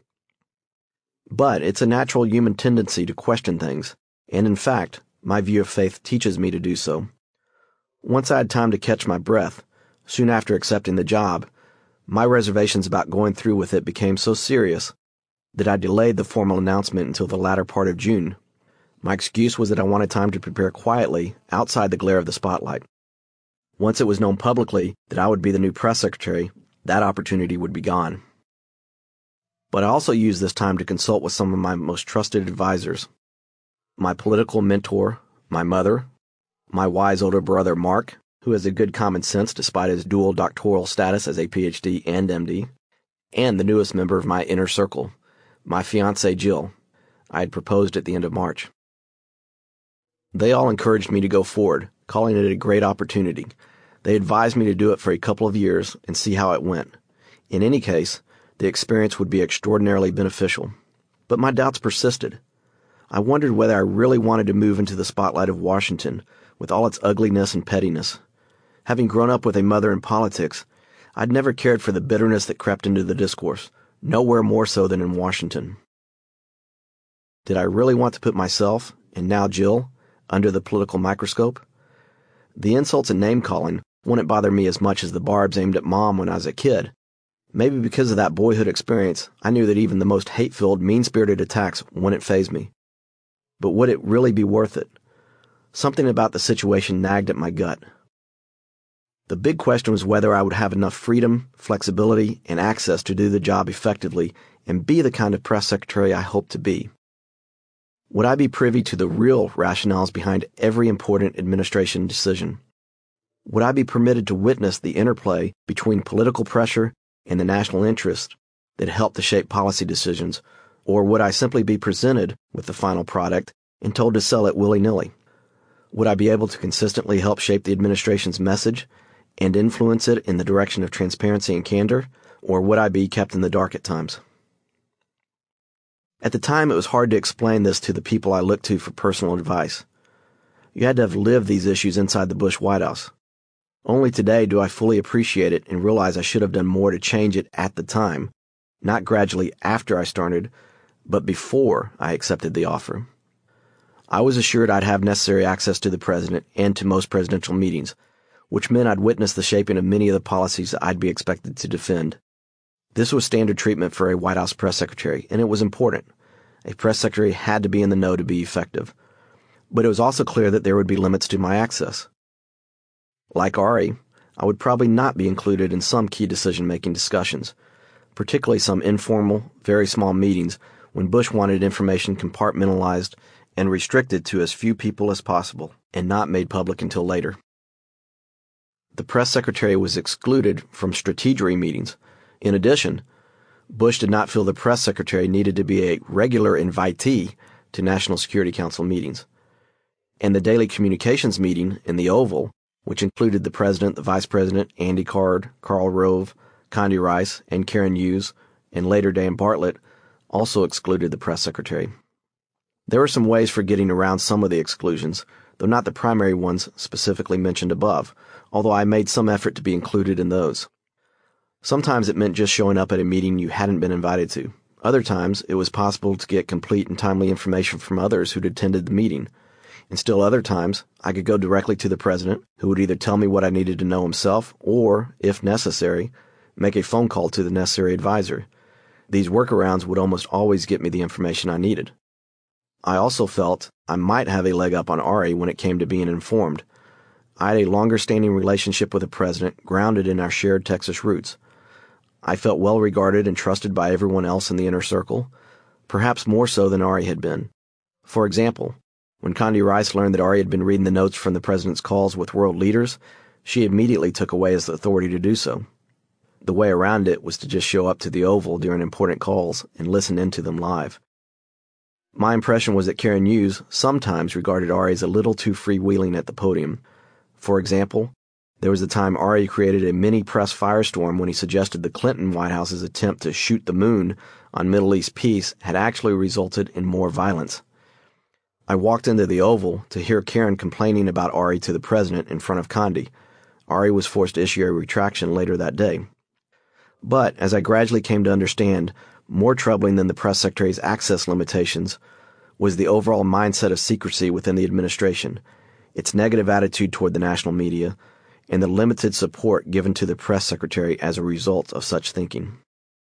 But it's a natural human tendency to question things, and in fact, my view of faith teaches me to do so. Once I had time to catch my breath, soon after accepting the job, my reservations about going through with it became so serious that I delayed the formal announcement until the latter part of June. My excuse was that I wanted time to prepare quietly outside the glare of the spotlight. Once it was known publicly that I would be the new press secretary, that opportunity would be gone. But I also used this time to consult with some of my most trusted advisors. My political mentor, my mother, my wise older brother Mark, who has a good common sense despite his dual doctoral status as a P H D and M D, and the newest member of my inner circle, my fiancée Jill. I had proposed at the end of March. They all encouraged me to go forward, calling it a great opportunity. They advised me to do it for a couple of years and see how it went. In any case, the experience would be extraordinarily beneficial. But my doubts persisted. I wondered whether I really wanted to move into the spotlight of Washington, with all its ugliness and pettiness. Having grown up with a mother in politics, I'd never cared for the bitterness that crept into the discourse, nowhere more so than in Washington. Did I really want to put myself, and now Jill, under the political microscope? The insults and name-calling wouldn't bother me as much as the barbs aimed at Mom when I was a kid. Maybe because of that boyhood experience, I knew that even the most hate-filled, mean-spirited attacks wouldn't faze me. But would it really be worth it? Something about the situation nagged at my gut. The big question was whether I would have enough freedom, flexibility, and access to do the job effectively and be the kind of press secretary I hoped to be. Would I be privy to the real rationales behind every important administration decision? Would I be permitted to witness the interplay between political pressure and the national interest that helped to shape policy decisions, or would I simply be presented with the final product and told to sell it willy-nilly? Would I be able to consistently help shape the administration's message and influence it in the direction of transparency and candor, or would I be kept in the dark at times? At the time, it was hard to explain this to the people I looked to for personal advice. You had to have lived these issues inside the Bush White House. Only today do I fully appreciate it and realize I should have done more to change it at the time, not gradually after I started, but before I accepted the offer. I was assured I'd have necessary access to the president and to most presidential meetings, which meant I'd witness the shaping of many of the policies I'd be expected to defend. This was standard treatment for a White House press secretary, and it was important. A press secretary had to be in the know to be effective. But it was also clear that there would be limits to my access. Like Ari, I would probably not be included in some key decision-making discussions, particularly some informal, very small meetings when Bush wanted information compartmentalized and restricted to as few people as possible and not made public until later. The press secretary was excluded from strategery meetings. In addition, Bush did not feel the press secretary needed to be a regular invitee to National Security Council meetings. And the daily communications meeting in the Oval, which included the president, the vice president, Andy Card, Karl Rove, Condi Rice, and Karen Hughes, and later Dan Bartlett, also excluded the press secretary. There were some ways for getting around some of the exclusions, though not the primary ones specifically mentioned above, although I made some effort to be included in those. Sometimes it meant just showing up at a meeting you hadn't been invited to. Other times, it was possible to get complete and timely information from others who'd attended the meeting. And still other times, I could go directly to the president, who would either tell me what I needed to know himself or, if necessary, make a phone call to the necessary advisor. These workarounds would almost always get me the information I needed. I also felt I might have a leg up on Ari when it came to being informed. I had a longer-standing relationship with the president grounded in our shared Texas roots. I felt well regarded and trusted by everyone else in the inner circle, perhaps more so than Ari had been. For example, when Condi Rice learned that Ari had been reading the notes from the president's calls with world leaders, she immediately took away his authority to do so. The way around it was to just show up to the Oval during important calls and listen into them live. My impression was that Karen Hughes sometimes regarded Ari as a little too freewheeling at the podium. For example, there was a time Ari created a mini press firestorm when he suggested the Clinton White House's attempt to shoot the moon on Middle East peace had actually resulted in more violence. I walked into the Oval to hear Karen complaining about Ari to the president in front of Condi. Ari was forced to issue a retraction later that day. But, as I gradually came to understand, more troubling than the press secretary's access limitations was the overall mindset of secrecy within the administration, its negative attitude toward the national media, and the limited support given to the press secretary as a result of such thinking.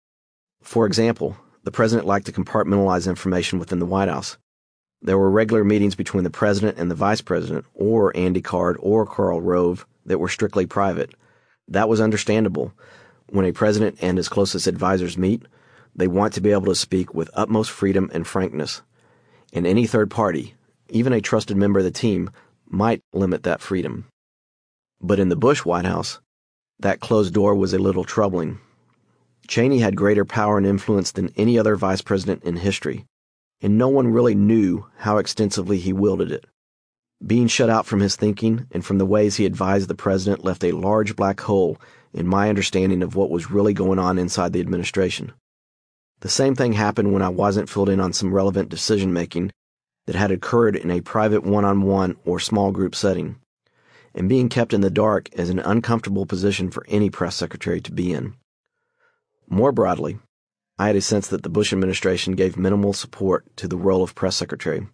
For example, the president liked to compartmentalize information within the White House. There were regular meetings between the president and the vice president, or Andy Card or Karl Rove, that were strictly private. That was understandable. When a president and his closest advisors meet, they want to be able to speak with utmost freedom and frankness. And any third party, even a trusted member of the team, might limit that freedom. But in the Bush White House, that closed door was a little troubling. Cheney had greater power and influence than any other vice president in history, and no one really knew how extensively he wielded it. Being shut out from his thinking and from the ways he advised the president left a large black hole in my understanding of what was really going on inside the administration. The same thing happened when I wasn't filled in on some relevant decision-making that had occurred in a private one-on-one or small group setting, and being kept in the dark is an uncomfortable position for any press secretary to be in. More broadly, I had a sense that the Bush administration gave minimal support to the role of press secretary.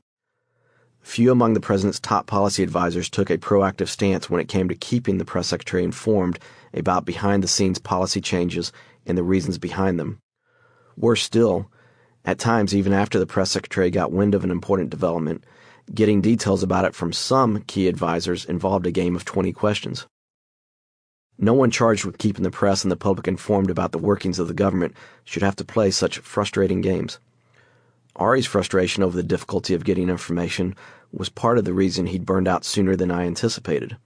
Few among the president's top policy advisors took a proactive stance when it came to keeping the press secretary informed about behind-the-scenes policy changes and the reasons behind them. Worse still, at times even after the press secretary got wind of an important development, getting details about it from some key advisors involved a game of twenty questions. No one charged with keeping the press and the public informed about the workings of the government should have to play such frustrating games. Ari's frustration over the difficulty of getting information was part of the reason he'd burned out sooner than I anticipated.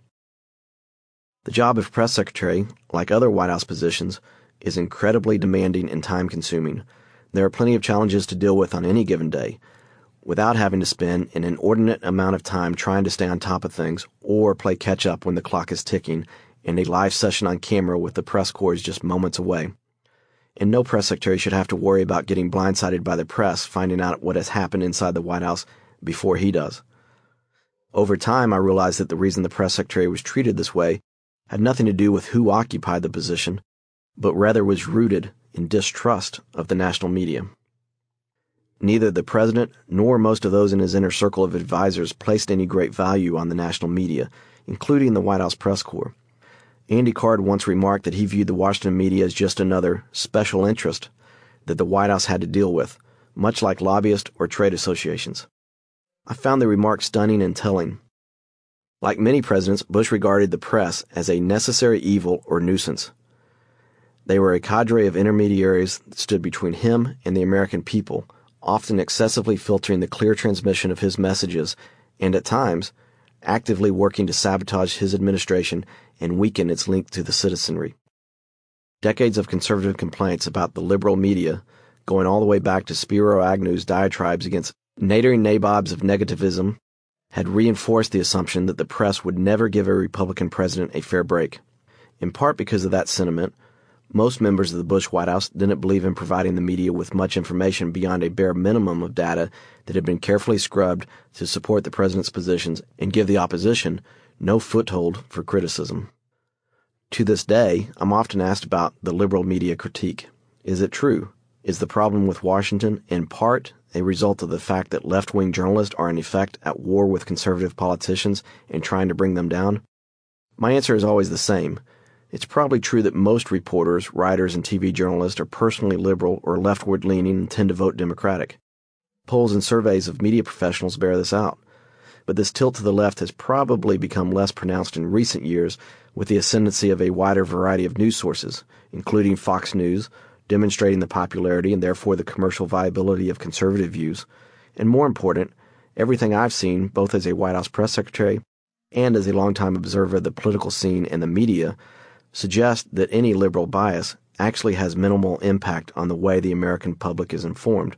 The job of press secretary, like other White House positions, is incredibly demanding and time-consuming. There are plenty of challenges to deal with on any given day, without having to spend an inordinate amount of time trying to stay on top of things or play catch-up when the clock is ticking and a live session on camera with the press corps is just moments away. And no press secretary should have to worry about getting blindsided by the press finding out what has happened inside the White House before he does. Over time, I realized that the reason the press secretary was treated this way had nothing to do with who occupied the position, but rather was rooted in distrust of the national media. Neither the president nor most of those in his inner circle of advisors placed any great value on the national media, including the White House press corps. Andy Card once remarked that he viewed the Washington media as just another special interest that the White House had to deal with, much like lobbyists or trade associations. I found the remark stunning and telling. Like many presidents, Bush regarded the press as a necessary evil or nuisance. They were a cadre of intermediaries that stood between him and the American people, often excessively filtering the clear transmission of his messages and, at times, actively working to sabotage his administration and weaken its link to the citizenry. Decades of conservative complaints about the liberal media, going all the way back to Spiro Agnew's diatribes against nattering nabobs of negativism, had reinforced the assumption that the press would never give a Republican president a fair break. In part because of that sentiment, most members of the Bush White House didn't believe in providing the media with much information beyond a bare minimum of data that had been carefully scrubbed to support the president's positions and give the opposition no foothold for criticism. To this day, I'm often asked about the liberal media critique. Is it true? Is the problem with Washington, in part, a result of the fact that left-wing journalists are in effect at war with conservative politicians and trying to bring them down? My answer is always the same. It's probably true that most reporters, writers, and T V journalists are personally liberal or leftward-leaning and tend to vote Democratic. Polls and surveys of media professionals bear this out. But this tilt to the left has probably become less pronounced in recent years with the ascendancy of a wider variety of news sources, including Fox News, demonstrating the popularity and therefore the commercial viability of conservative views, and more important, everything I've seen, both as a White House press secretary and as a longtime observer of the political scene and the media, suggest that any liberal bias actually has minimal impact on the way the American public is informed.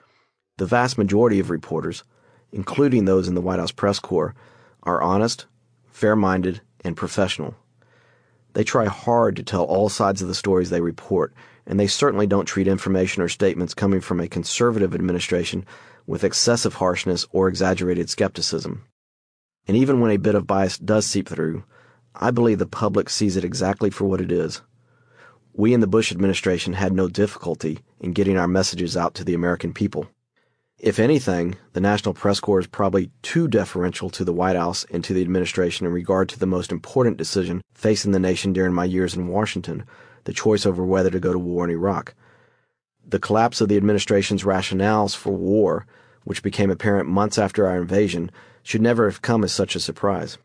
The vast majority of reporters, including those in the White House press corps, are honest, fair-minded, and professional. They try hard to tell all sides of the stories they report, and they certainly don't treat information or statements coming from a conservative administration with excessive harshness or exaggerated skepticism. And even when a bit of bias does seep through, I believe the public sees it exactly for what it is. We in the Bush administration had no difficulty in getting our messages out to the American people. If anything, the National Press Corps is probably too deferential to the White House and to the administration in regard to the most important decision facing the nation during my years in Washington, the choice over whether to go to war in Iraq. The collapse of the administration's rationales for war, which became apparent months after our invasion, should never have come as such a surprise.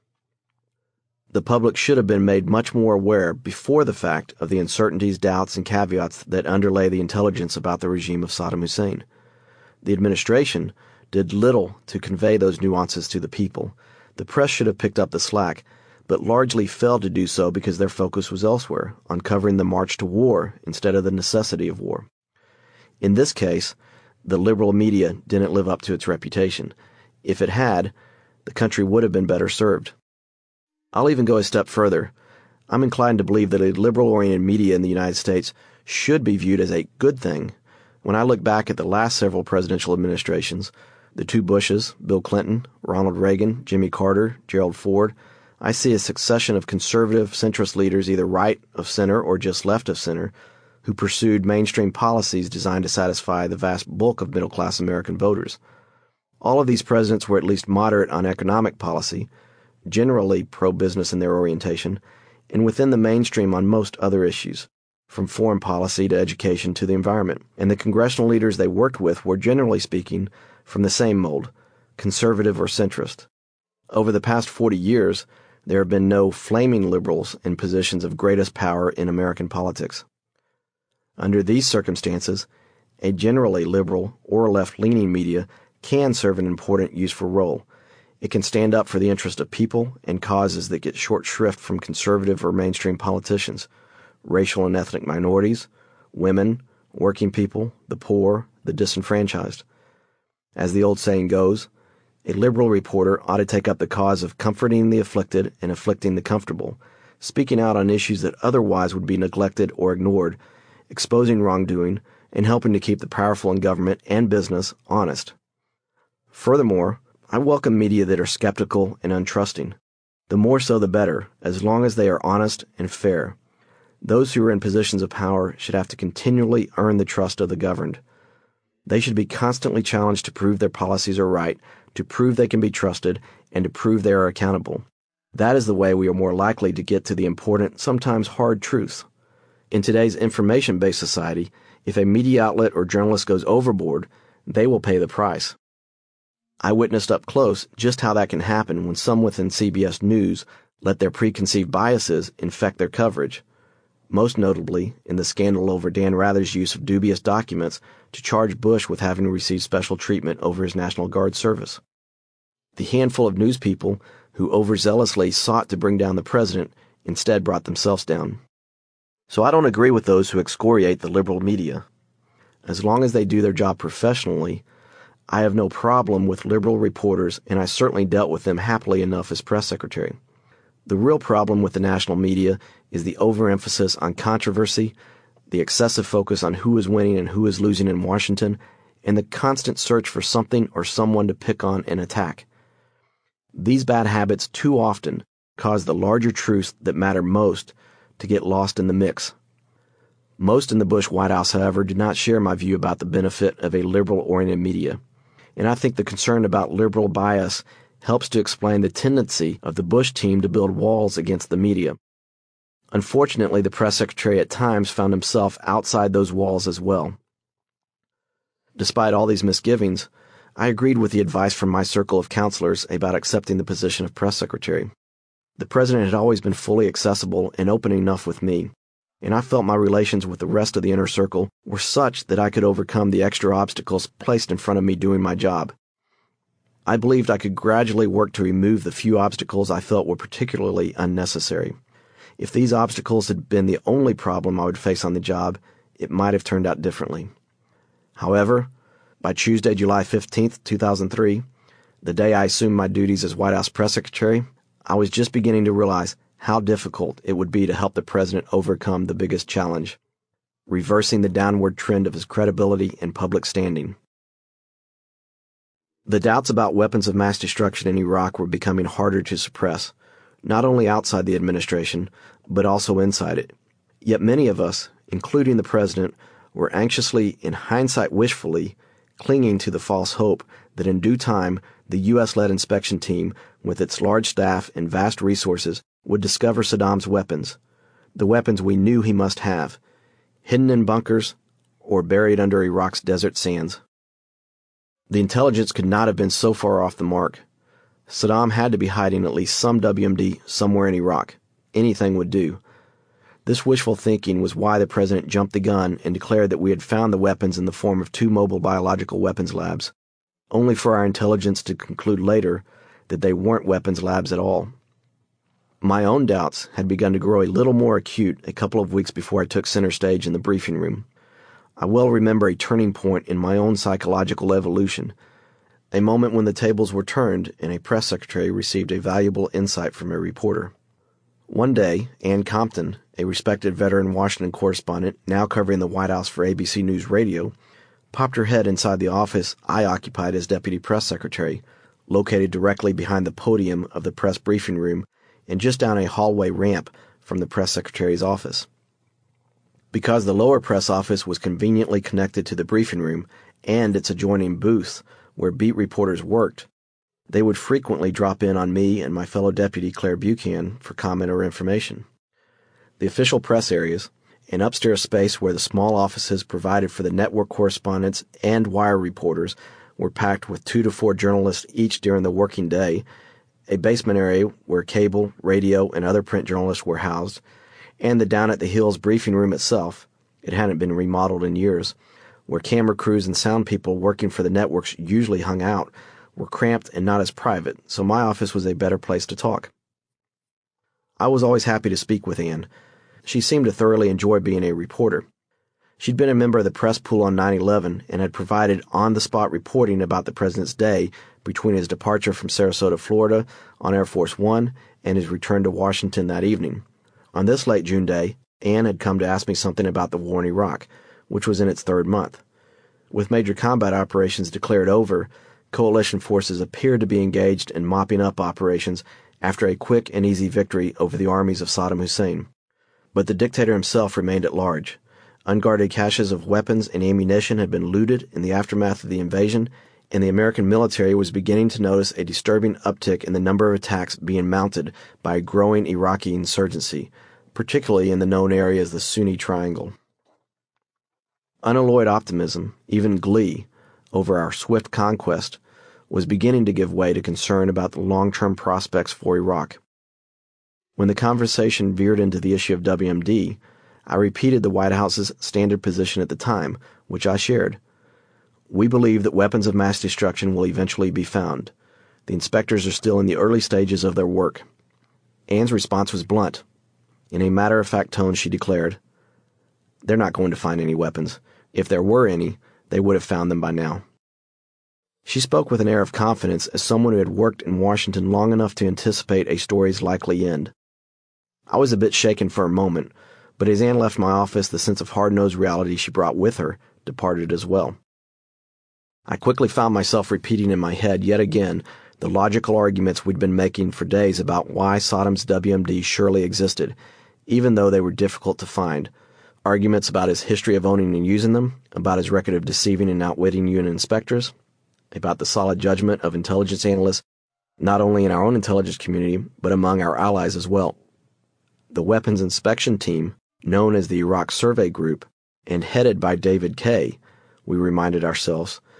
The public should have been made much more aware before the fact of the uncertainties, doubts, and caveats that underlay the intelligence about the regime of Saddam Hussein. The administration did little to convey those nuances to the people. The press should have picked up the slack, but largely failed to do so because their focus was elsewhere, on covering the march to war instead of the necessity of war. In this case, the liberal media didn't live up to its reputation. If it had, the country would have been better served. I'll even go a step further. I'm inclined to believe that a liberal-oriented media in the United States should be viewed as a good thing. When I look back at the last several presidential administrations, the two Bushes, Bill Clinton, Ronald Reagan, Jimmy Carter, Gerald Ford, I see a succession of conservative centrist leaders either right of center or just left of center who pursued mainstream policies designed to satisfy the vast bulk of middle-class American voters. All of these presidents were at least moderate on economic policy, generally pro-business in their orientation, and within the mainstream on most other issues, from foreign policy to education to the environment. And the congressional leaders they worked with were, generally speaking, from the same mold, conservative or centrist. Over the past forty years, There have been no flaming liberals in positions of greatest power in American politics. Under these circumstances, a generally liberal or left-leaning media can serve an important, useful role. It can stand up for the interest of people and causes that get short shrift from conservative or mainstream politicians, racial and ethnic minorities, women, working people, the poor, the disenfranchised. As the old saying goes, a liberal reporter ought to take up the cause of comforting the afflicted and afflicting the comfortable, speaking out on issues that otherwise would be neglected or ignored, exposing wrongdoing, and helping to keep the powerful in government and business honest. Furthermore, I welcome media that are skeptical and untrusting. The more so the better, as long as they are honest and fair. Those who are in positions of power should have to continually earn the trust of the governed. They should be constantly challenged to prove their policies are right, to prove they can be trusted, and to prove they are accountable. That is the way we are more likely to get to the important, sometimes hard truths. In today's information-based society, if a media outlet or journalist goes overboard, they will pay the price. I witnessed up close just how that can happen when some within C B S News let their preconceived biases infect their coverage, most notably in the scandal over Dan Rather's use of dubious documents to charge Bush with having received special treatment over his National Guard service. The handful of news people who overzealously sought to bring down the president instead brought themselves down. So I don't agree with those who excoriate the liberal media. As long as they do their job professionally, I have no problem with liberal reporters, and I certainly dealt with them happily enough as press secretary. The real problem with the national media is the overemphasis on controversy, the excessive focus on who is winning and who is losing in Washington, and the constant search for something or someone to pick on and attack. These bad habits too often cause the larger truths that matter most to get lost in the mix. Most in the Bush White House, however, did not share my view about the benefit of a liberal-oriented media, and I think the concern about liberal bias helps to explain the tendency of the Bush team to build walls against the media. Unfortunately, the press secretary at times found himself outside those walls as well. Despite all these misgivings, I agreed with the advice from my circle of counselors about accepting the position of press secretary. The president had always been fully accessible and open enough with me, and I felt my relations with the rest of the inner circle were such that I could overcome the extra obstacles placed in front of me doing my job. I believed I could gradually work to remove the few obstacles I felt were particularly unnecessary. If these obstacles had been the only problem I would face on the job, it might have turned out differently. However, by Tuesday, July fifteenth, two thousand three, the day I assumed my duties as White House press secretary, I was just beginning to realize how difficult it would be to help the president overcome the biggest challenge, reversing the downward trend of his credibility and public standing. The doubts about weapons of mass destruction in Iraq were becoming harder to suppress, not only outside the administration, but also inside it. Yet many of us, including the president, were anxiously, in hindsight wishfully, clinging to the false hope that in due time the U S-led inspection team, with its large staff and vast resources, would discover Saddam's weapons, the weapons we knew he must have, hidden in bunkers or buried under Iraq's desert sands. The intelligence could not have been so far off the mark. Saddam had to be hiding at least some W M D somewhere in Iraq. Anything would do. This wishful thinking was why the president jumped the gun and declared that we had found the weapons in the form of two mobile biological weapons labs, only for our intelligence to conclude later that they weren't weapons labs at all. My own doubts had begun to grow a little more acute a couple of weeks before I took center stage in the briefing room. I well remember a turning point in my own psychological evolution, a moment when the tables were turned and a press secretary received a valuable insight from a reporter. One day, Ann Compton, a respected veteran Washington correspondent now covering the White House for A B C News Radio, popped her head inside the office I occupied as deputy press secretary, located directly behind the podium of the press briefing room and just down a hallway ramp from the press secretary's office. Because the lower press office was conveniently connected to the briefing room and its adjoining booth where beat reporters worked, they would frequently drop in on me and my fellow deputy Claire Buchanan for comment or information. The official press areas, an upstairs space where the small offices provided for the network correspondents and wire reporters were packed with two to four journalists each during the working day, a basement area where cable, radio, and other print journalists were housed, and the Down at the Hills briefing room itself, it hadn't been remodeled in years, where camera crews and sound people working for the networks usually hung out, were cramped and not as private, so my office was a better place to talk. I was always happy to speak with Ann. She seemed to thoroughly enjoy being a reporter. She'd been a member of the press pool on nine eleven and had provided on-the-spot reporting about the President's day between his departure from Sarasota, Florida on Air Force One and his return to Washington that evening. On this late June day, Ann had come to ask me something about the war in Iraq, which was in its third month. With major combat operations declared over, coalition forces appeared to be engaged in mopping up operations after a quick and easy victory over the armies of Saddam Hussein. But the dictator himself remained at large. Unguarded caches of weapons and ammunition had been looted in the aftermath of the invasion, and the American military was beginning to notice a disturbing uptick in the number of attacks being mounted by a growing Iraqi insurgency, particularly in the known area as the Sunni Triangle. Unalloyed optimism, even glee, over our swift conquest was beginning to give way to concern about the long-term prospects for Iraq. When the conversation veered into the issue of W M D, I repeated the White House's standard position at the time, which I shared. We believe that weapons of mass destruction will eventually be found. The inspectors are still in the early stages of their work. Ann's response was blunt. In a matter-of-fact tone, she declared, "They're not going to find any weapons. If there were any, they would have found them by now." She spoke with an air of confidence as someone who had worked in Washington long enough to anticipate a story's likely end. I was a bit shaken for a moment, but as Ann left my office, the sense of hard-nosed reality she brought with her departed as well. I quickly found myself repeating in my head yet again the logical arguments we'd been making for days about why Saddam's W M D surely existed, even though they were difficult to find. Arguments about his history of owning and using them, about his record of deceiving and outwitting U N inspectors, about the solid judgment of intelligence analysts, not only in our own intelligence community, but among our allies as well. The weapons inspection team, known as the Iraq Survey Group, and headed by David Kay, we reminded ourselves,